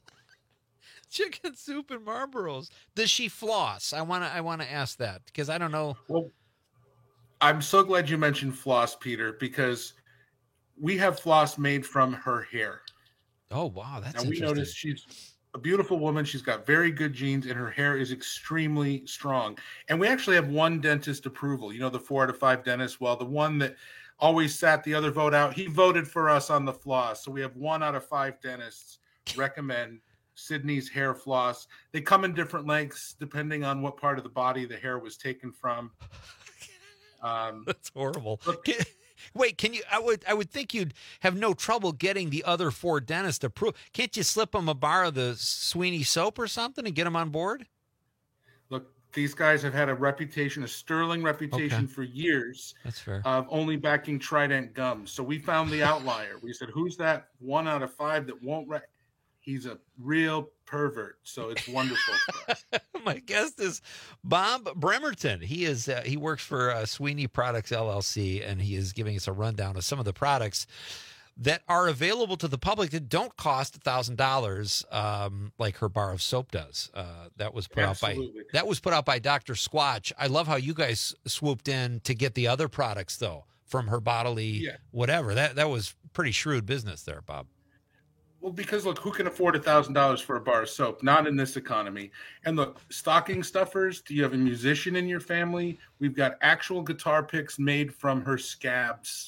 Chicken soup and Marlboros. Does she floss? I want to ask that because I don't know. Well, I'm so glad you mentioned floss, Peter, because we have floss made from her hair. Oh, wow. That's now, we noticed she's a beautiful woman. She's got very good genes, and her hair is extremely strong. And we actually have one dentist approval. The 4 out of 5 dentists. Well, the one that always sat the other vote out, he voted for us on the floss. So we have 1 out of 5 dentists recommend Sydney's hair floss. They come in different lengths depending on what part of the body the hair was taken from. That's horrible. Wait, can you? I would think you'd have no trouble getting the other 4 dentists to approve. Can't you slip them a bar of the Sweeney soap or something and get them on board? Look, these guys have had a sterling reputation for years. That's fair. Of only backing Trident gums. So we found the outlier. We said, who's that 1 out of 5 that won't? He's a real pervert, so it's wonderful. My guest is Bob Bremerton. He works for Sweeney Products LLC, and he is giving us a rundown of some of the products that are available to the public that don't cost $1,000, like her bar of soap does. That was put out by Dr. Squatch. I love how you guys swooped in to get the other products though from her bodily whatever. That was pretty shrewd business there, Bob. Well, because look, who can afford $1,000 for a bar of soap? Not in this economy. And look, stocking stuffers. Do you have a musician in your family? We've got actual guitar picks made from her scabs.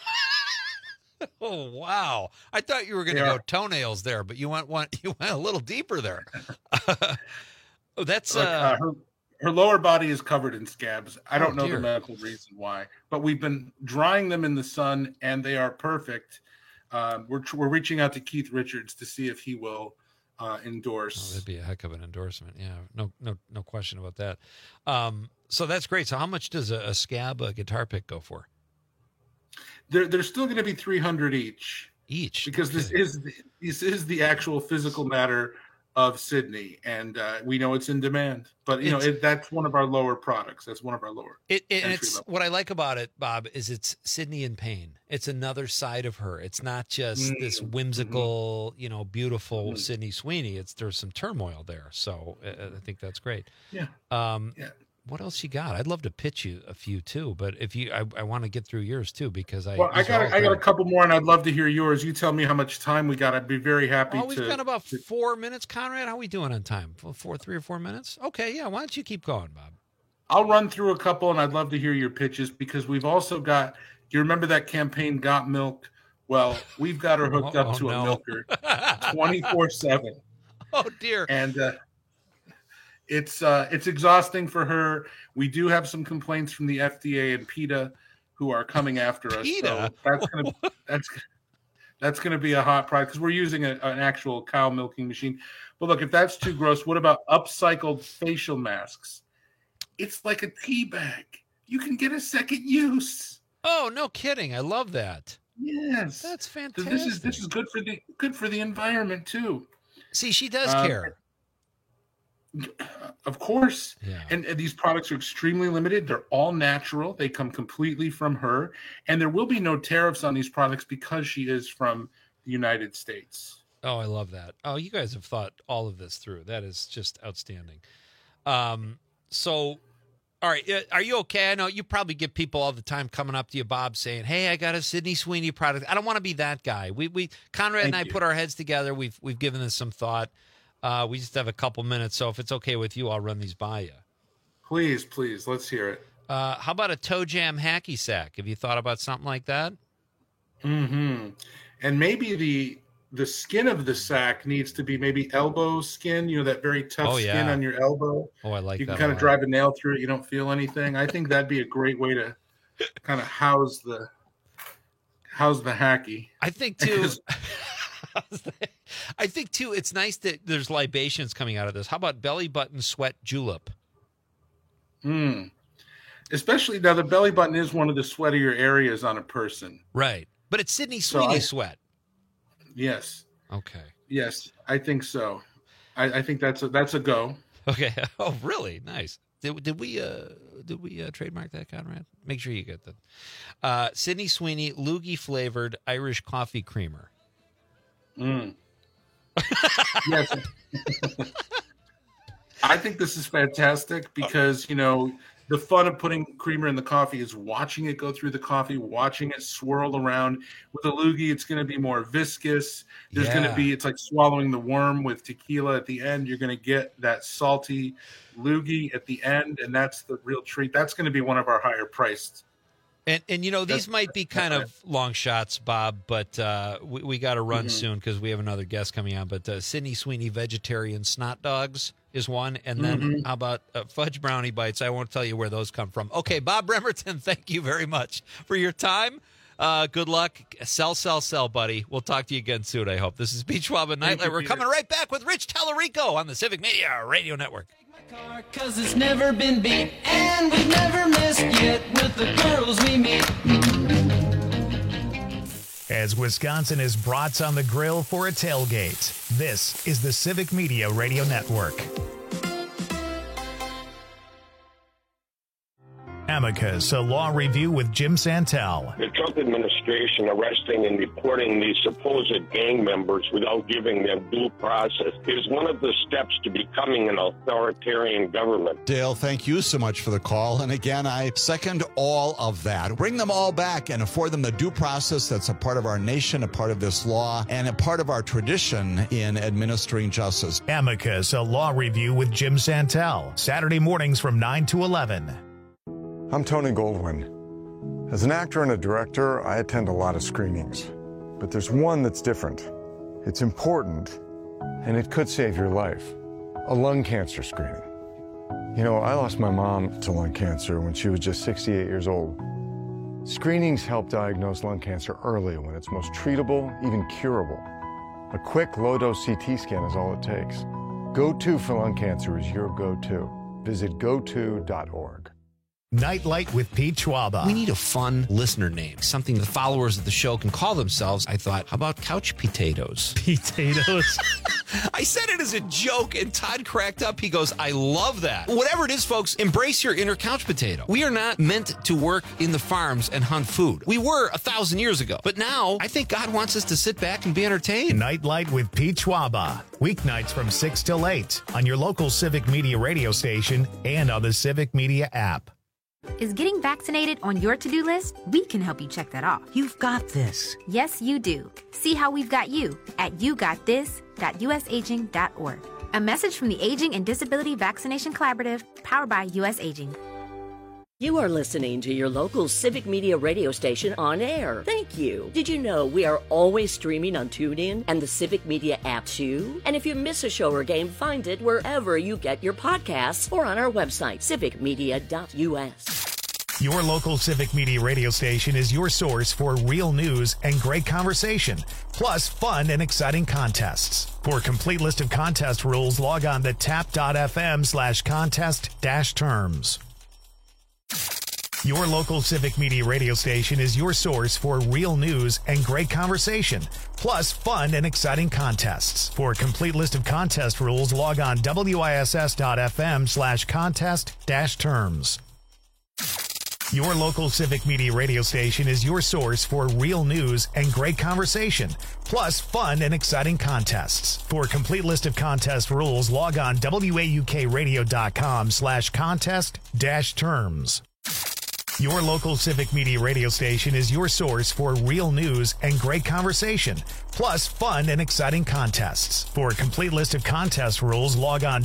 Oh wow! I thought you were going to go toenails there, but you went a little deeper there. That's her lower body is covered in scabs. I don't know the medical reason why, but we've been drying them in the sun, and they are perfect. We're reaching out to Keith Richards to see if he will endorse. Oh, that'd be a heck of an endorsement. Yeah, no question about that. So that's great. So how much does a scab guitar pick go for? They're still going to be $300 each, because this is the actual physical matter of Sydney, and we know it's in demand. But that's one of our lower products. That's one of our lower. What I like about it, Bob, is it's Sydney in pain. It's another side of her. It's not just this whimsical, beautiful Sydney Sweeney. There's some turmoil there. So I think that's great. Yeah. What else you got? I'd love to pitch you a few too, but if I want to get through yours too, because I got a couple more, and I'd love to hear yours. You tell me how much time we got. I'd be very happy. We've got about 4 minutes, Conrad. How are we doing on time? 3 or 4 minutes? Okay, yeah. Why don't you keep going, Bob? I'll run through a couple, and I'd love to hear your pitches, because we've also got. Do you remember that campaign, Got Milk? Well, we've got her hooked up to a milker, 24/7. Oh dear. And it's exhausting for her. We do have some complaints from the FDA and PETA, who are coming after us. PETA? So that's gonna be a hot product, because we're using an actual cow milking machine. But look, if that's too gross, what about upcycled facial masks? It's like a tea bag. You can get a second use. Oh, no kidding! I love that. Yes, that's fantastic. This is good for the environment too. See, she does care. Of course. Yeah. And these products are extremely limited. They're all natural. They come completely from her. And there will be no tariffs on these products because she is from the United States. Oh, I love that. Oh, you guys have thought all of this through. That is just outstanding. So, all right. Are you okay? I know you probably get people all the time coming up to you, Bob, saying, hey, I got a Sydney Sweeney product. I don't want to be that guy. Conrad and I put our heads together. We've given this some thought. We just have a couple minutes, so if it's okay with you, I'll run these by you. Please, let's hear it. How about a toe jam hacky sack? Have you thought about something like that? Mm-hmm. And maybe the skin of the sack needs to be maybe elbow skin, that very tough skin on your elbow. Oh, I like that. You can kind of drive a nail through it. You don't feel anything. I think that'd be a great way to kind of house the hacky. I think, too... I think, too, it's nice that there's libations coming out of this. How about belly button sweat julep? Especially now, the belly button is one of the sweatier areas on a person. Right. But it's Sydney Sweeney sweat. Yes. Okay. Yes, I think so. I think that's a go. Okay. Oh, really? Nice. Did we trademark that, Conrad? Make sure you get that. Sydney Sweeney loogie flavored Irish coffee creamer. Yes. I think this is fantastic because, the fun of putting creamer in the coffee is watching it go through the coffee, watching it swirl around. With a loogie, it's going to be more viscous. There's going to be, it's like swallowing the worm with tequila at the end. You're going to get that salty loogie at the end, and that's the real treat. That's going to be one of our higher priced. And these might be kind of long shots, Bob, but we got to run soon because we have another guest coming on. But Sydney Sweeney vegetarian snot dogs is one. And then how about fudge brownie bites? I won't tell you where those come from. Okay, Bob Bremerton, thank you very much for your time. Good luck. Sell, buddy. We'll talk to you again soon, I hope. This is Beach Schwab and Nightlight. We're coming right back with Rich Tallarico on the Civic Media Radio Network. Cause it's never been beat, and we've never missed yet with the girls we meet. as Wisconsin is brats on the grill for a tailgate. This is the Civic Media Radio Network. Amicus, a law review with Jim Santel. The Trump administration arresting and deporting these supposed gang members without giving them due process is one of the steps to becoming an authoritarian government. Dale, thank you so much for the call. And again, I second all of that. Bring them all back and afford them the due process that's a part of our nation, a part of this law, and a part of our tradition in administering justice. Amicus, a law review with Jim Santel. Saturday mornings from 9 to 11. I'm Tony Goldwyn. As an actor and a director, I attend a lot of screenings. But there's one that's different. It's important, and it could save your life. A lung cancer screening. You know, I lost my mom to lung cancer when she was just 68 years old. Screenings help diagnose lung cancer early when it's most treatable, even curable. A quick, low-dose CT scan is all it takes. Go-To for lung cancer is your go-to. Visit goto.org. Nightlight with Pete Schwaba. We need a fun listener name, something the followers of the show can call themselves. I thought, how about couch potatoes? Potatoes? I said it as a joke, and Todd cracked up. He goes, I love that. Whatever it is, folks, embrace your inner couch potato. We are not meant to work in the farms and hunt food. We were 1,000 years ago. But now, I think God wants us to sit back and be entertained. Nightlight with Pete Schwaba. Weeknights from 6 till 8 on your local Civic Media radio station and on the Civic Media app. Is getting vaccinated on your to-do list? We can help you check that off. You've got this. Yes, you do. See how we've got you at yougotthis.usaging.org. A message from the Aging and Disability Vaccination Collaborative, powered by U.S. Aging. You are listening to your local Civic Media radio station on air. Thank you. Did you know we are always streaming on TuneIn and the Civic Media app too? And if you miss a show or game, find it wherever you get your podcasts or on our website, civicmedia.us. Your local Civic Media radio station is your source for real news and great conversation, plus fun and exciting contests. For a complete list of contest rules, log on to tap.fm/contest-terms. Your local Civic Media radio station is your source for real news and great conversation, plus fun and exciting contests. For a complete list of contest rules, log on wiss.fm/contest-terms. Your local Civic Media radio station is your source for real news and great conversation, plus fun and exciting contests. For a complete list of contest rules, log on waukradio.com/contest-terms. Your local Civic Media radio station is your source for real news and great conversation, plus fun and exciting contests. For a complete list of contest rules, log on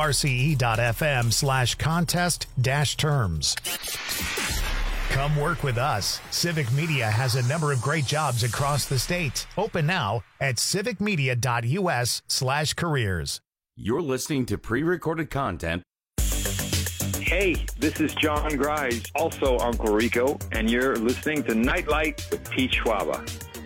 wrce.fm/contest-terms. Come work with us. Civic Media has a number of great jobs across the state. Open now at civicmedia.us/careers. You're listening to pre-recorded content. Hey, this is John Grise, also Uncle Rico, and you're listening to Nightlight with Pete Schwaba.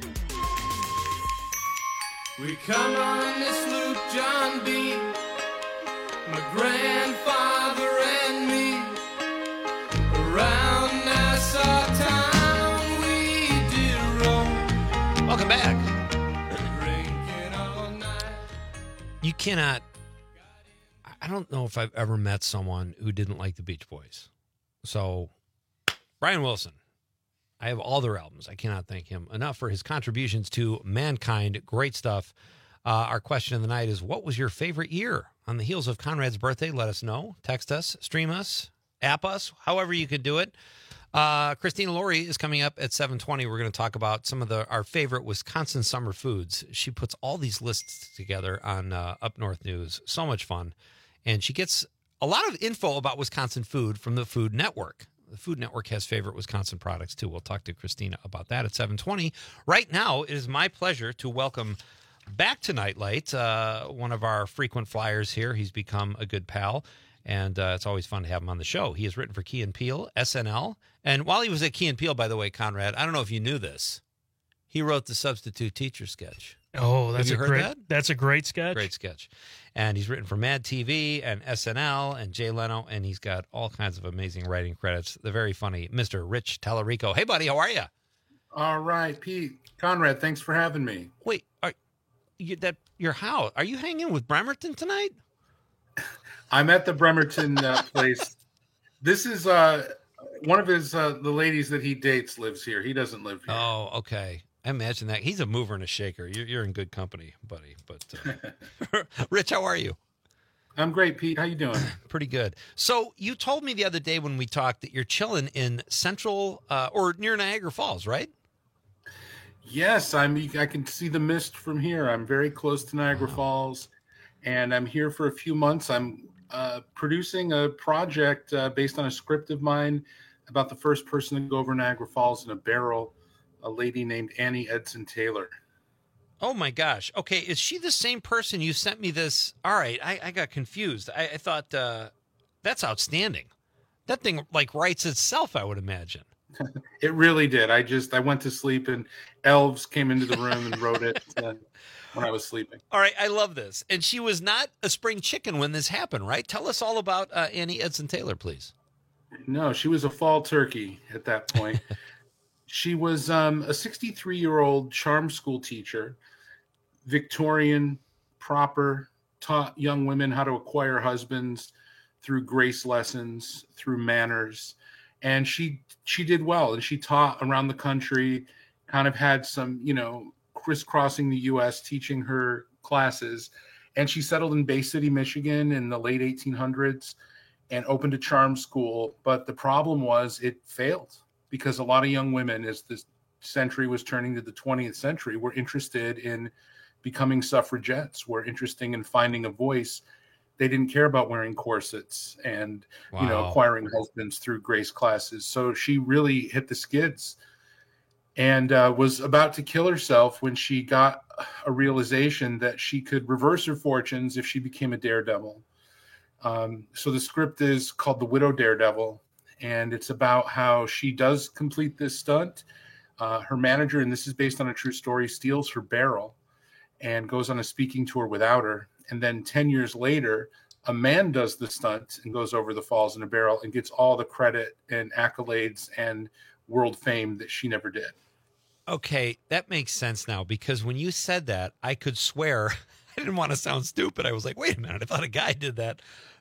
We come on this loop, John B., my grandfather and me, around Nassau town we did roam. Welcome back. You cannot... I don't know if I've ever met someone who didn't like the Beach Boys. So, Brian Wilson, I have all their albums. I cannot thank him enough for his contributions to mankind. Great stuff. Our question of the night is, what was your favorite year? On the heels of Conrad's birthday, let us know. Text us, stream us, app us, however you could do it. Christina Laurie is coming up at 7:20. We're going to talk about some of our favorite Wisconsin summer foods. She puts all these lists together on Up North News. So much fun. And she gets a lot of info about Wisconsin food from the Food Network. The Food Network has favorite Wisconsin products, too. We'll talk to Christina about that at 7:20. Right now, it is my pleasure to welcome back to Nightlight one of our frequent flyers here. He's become a good pal, and it's always fun to have him on the show. He has written for Key and Peele, SNL. And while he was at Key and Peele, by the way, Conrad, I don't know if you knew this, he wrote the Substitute Teacher sketch. Oh, that's a great sketch. Great sketch. And he's written for Mad TV and SNL and Jay Leno, and he's got all kinds of amazing writing credits. The very funny Mr. Rich Tallarico. Hey, buddy, how are you? All right, Pete. Conrad, thanks for having me. Wait, your house? Are you hanging with Bremerton tonight? I'm at the Bremerton place. This is one of his the ladies that he dates lives here. He doesn't live here. Oh, okay. I imagine that. He's a mover and a shaker. You're in good company, buddy. But Rich, how are you? I'm great, Pete. How you doing? Pretty good. So you told me the other day when we talked that you're chilling in Central or near Niagara Falls, right? Yes, I can see the mist from here. I'm very close to Niagara Falls, and I'm here for a few months. I'm producing a project based on a script of mine about the first person to go over Niagara Falls in a barrel, a lady named Annie Edson Taylor. Oh my gosh. Okay, is she the same person you sent me this? All right, I got confused. I thought that's outstanding. That thing like writes itself, I would imagine. It really did. I went to sleep and elves came into the room and wrote it when I was sleeping. All right, I love this. And she was not a spring chicken when this happened, right? Tell us all about Annie Edson Taylor, please. No, she was a fall turkey at that point. She was a 63-year-old charm school teacher, Victorian, proper, taught young women how to acquire husbands through grace lessons, through manners. And she did well, and she taught around the country, kind of had some, crisscrossing the U.S., teaching her classes. And she settled in Bay City, Michigan in the late 1800s and opened a charm school. But the problem was it failed because a lot of young women, as the century was turning to the 20th century, were interested in becoming suffragettes, were interested in finding a voice. They didn't care about wearing corsets and, acquiring husbands through grace classes. So she really hit the skids and was about to kill herself when she got a realization that she could reverse her fortunes if she became a daredevil. So the script is called The Widow Daredevil, and it's about how she does complete this stunt. Her manager, and this is based on a true story, steals her barrel and goes on a speaking tour without her. And then 10 years later, a man does the stunt and goes over the falls in a barrel and gets all the credit and accolades and world fame that she never did. Okay, that makes sense now, because when you said that, I could swear, I didn't want to sound stupid. I was like, wait a minute, I thought a guy did that.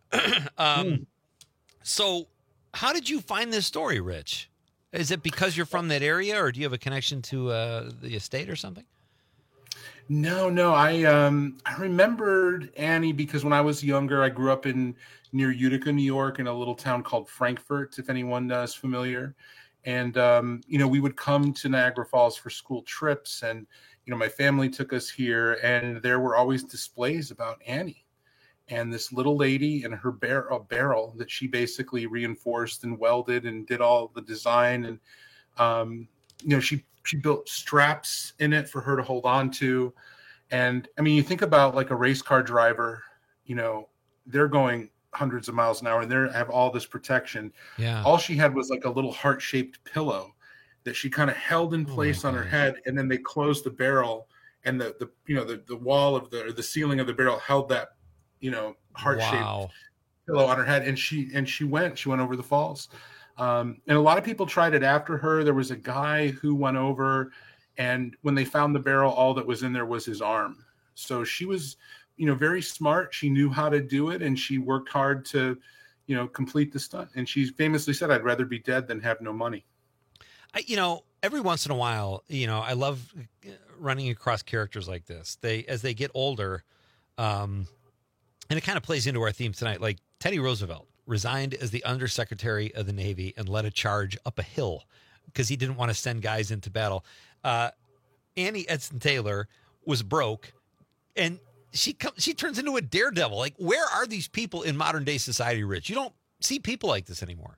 So how did you find this story, Rich? Is it because you're from that area, or do you have a connection to the estate or something? No. I remembered Annie because when I was younger, I grew up near Utica, New York, in a little town called Frankfort, if anyone is familiar. And, we would come to Niagara Falls for school trips. And, my family took us here, and there were always displays about Annie and this little lady and her barrel that she basically reinforced and welded and did all the design. And, she built straps in it for her to hold on to. And I mean, you think about like a race car driver, they're going hundreds of miles an hour and they have all this protection. Yeah. All she had was like a little heart-shaped pillow that she kind of held in place on her head. And then they closed the barrel, and the wall of the ceiling of the barrel held that, heart-shaped pillow on her head. And she went over the falls. And a lot of people tried it after her. There was a guy who went over, and when they found the barrel, all that was in there was his arm. So she was, very smart. She knew how to do it, and she worked hard to, complete the stunt. And she famously said, "I'd rather be dead than have no money." Every once in a while, I love running across characters like this. As they get older, and it kind of plays into our theme tonight, like Teddy Roosevelt resigned as the Undersecretary of the Navy and led a charge up a hill because he didn't want to send guys into battle. Annie Edson Taylor was broke, and she turns into a daredevil. Like, where are these people in modern day society, Rich? You don't see people like this anymore.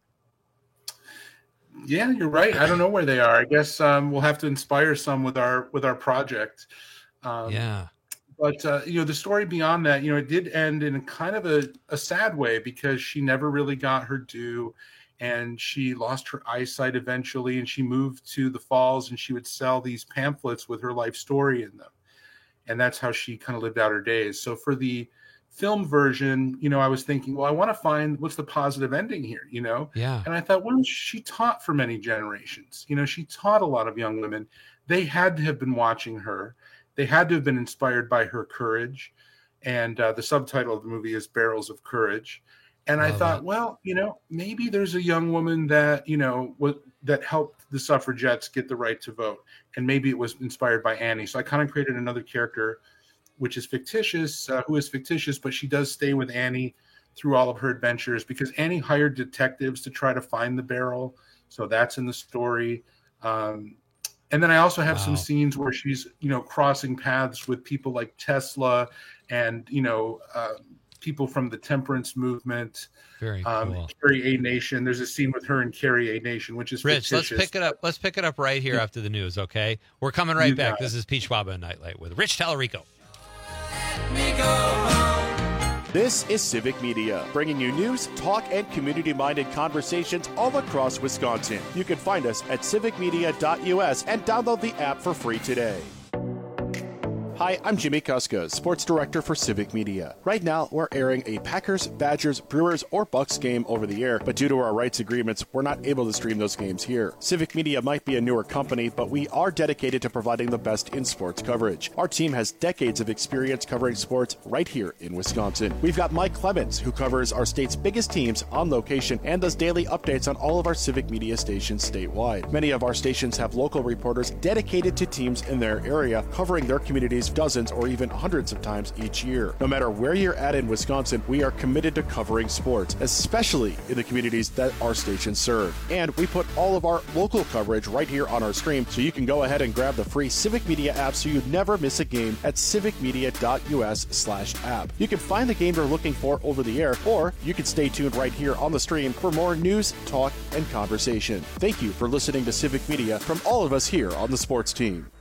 Yeah, you're right. I don't know where they are. I guess we'll have to inspire some with our project. Yeah. But, the story beyond that, it did end in kind of a sad way because she never really got her due, and she lost her eyesight eventually, and she moved to the falls, and she would sell these pamphlets with her life story in them. And that's how she kind of lived out her days. So for the film version, I was thinking, well, I want to find what's the positive ending here, Yeah. And I thought, well, she taught for many generations. She taught a lot of young women. They had to have been watching her. They had to have been inspired by her courage. And the subtitle of the movie is Barrels of Courage. And I thought, well, maybe there's a young woman that, that helped the suffragettes get the right to vote. And maybe it was inspired by Annie. So I kind of created another character, which is fictitious, who is fictitious, but she does stay with Annie through all of her adventures because Annie hired detectives to try to find the barrel. So that's in the story. And then I also have some scenes where she's, crossing paths with people like Tesla and, people from the temperance movement. Very cool. Carrie A Nation. There's a scene with her and Carrie A Nation, which is Rich, fictitious. Let's pick it up right here after the news, okay? We're coming right back. This is Pete Schwab on Nightlight with Rich Tallarico. This is Civic Media, bringing you news, talk, and community-minded conversations all across Wisconsin. You can find us at civicmedia.us and download the app for free today. Hi, I'm Jimmy Kuska, Sports Director for Civic Media. Right now, we're airing a Packers, Badgers, Brewers, or Bucks game over the air, but due to our rights agreements, we're not able to stream those games here. Civic Media might be a newer company, but we are dedicated to providing the best in sports coverage. Our team has decades of experience covering sports right here in Wisconsin. We've got Mike Clemens, who covers our state's biggest teams on location and does daily updates on all of our Civic Media stations statewide. Many of our stations have local reporters dedicated to teams in their area, covering their communities dozens or even hundreds of times each year. No matter where you're at in Wisconsin, we are committed to covering sports, especially in the communities that our stations serve. And we put all of our local coverage right here on our stream, so you can go ahead and grab the free Civic Media app so you never miss a game at civicmedia.us/app. You can find the game you're looking for over the air, or you can stay tuned right here on the stream for more news, talk, and conversation. Thank you for listening to Civic Media from all of us here on the sports team.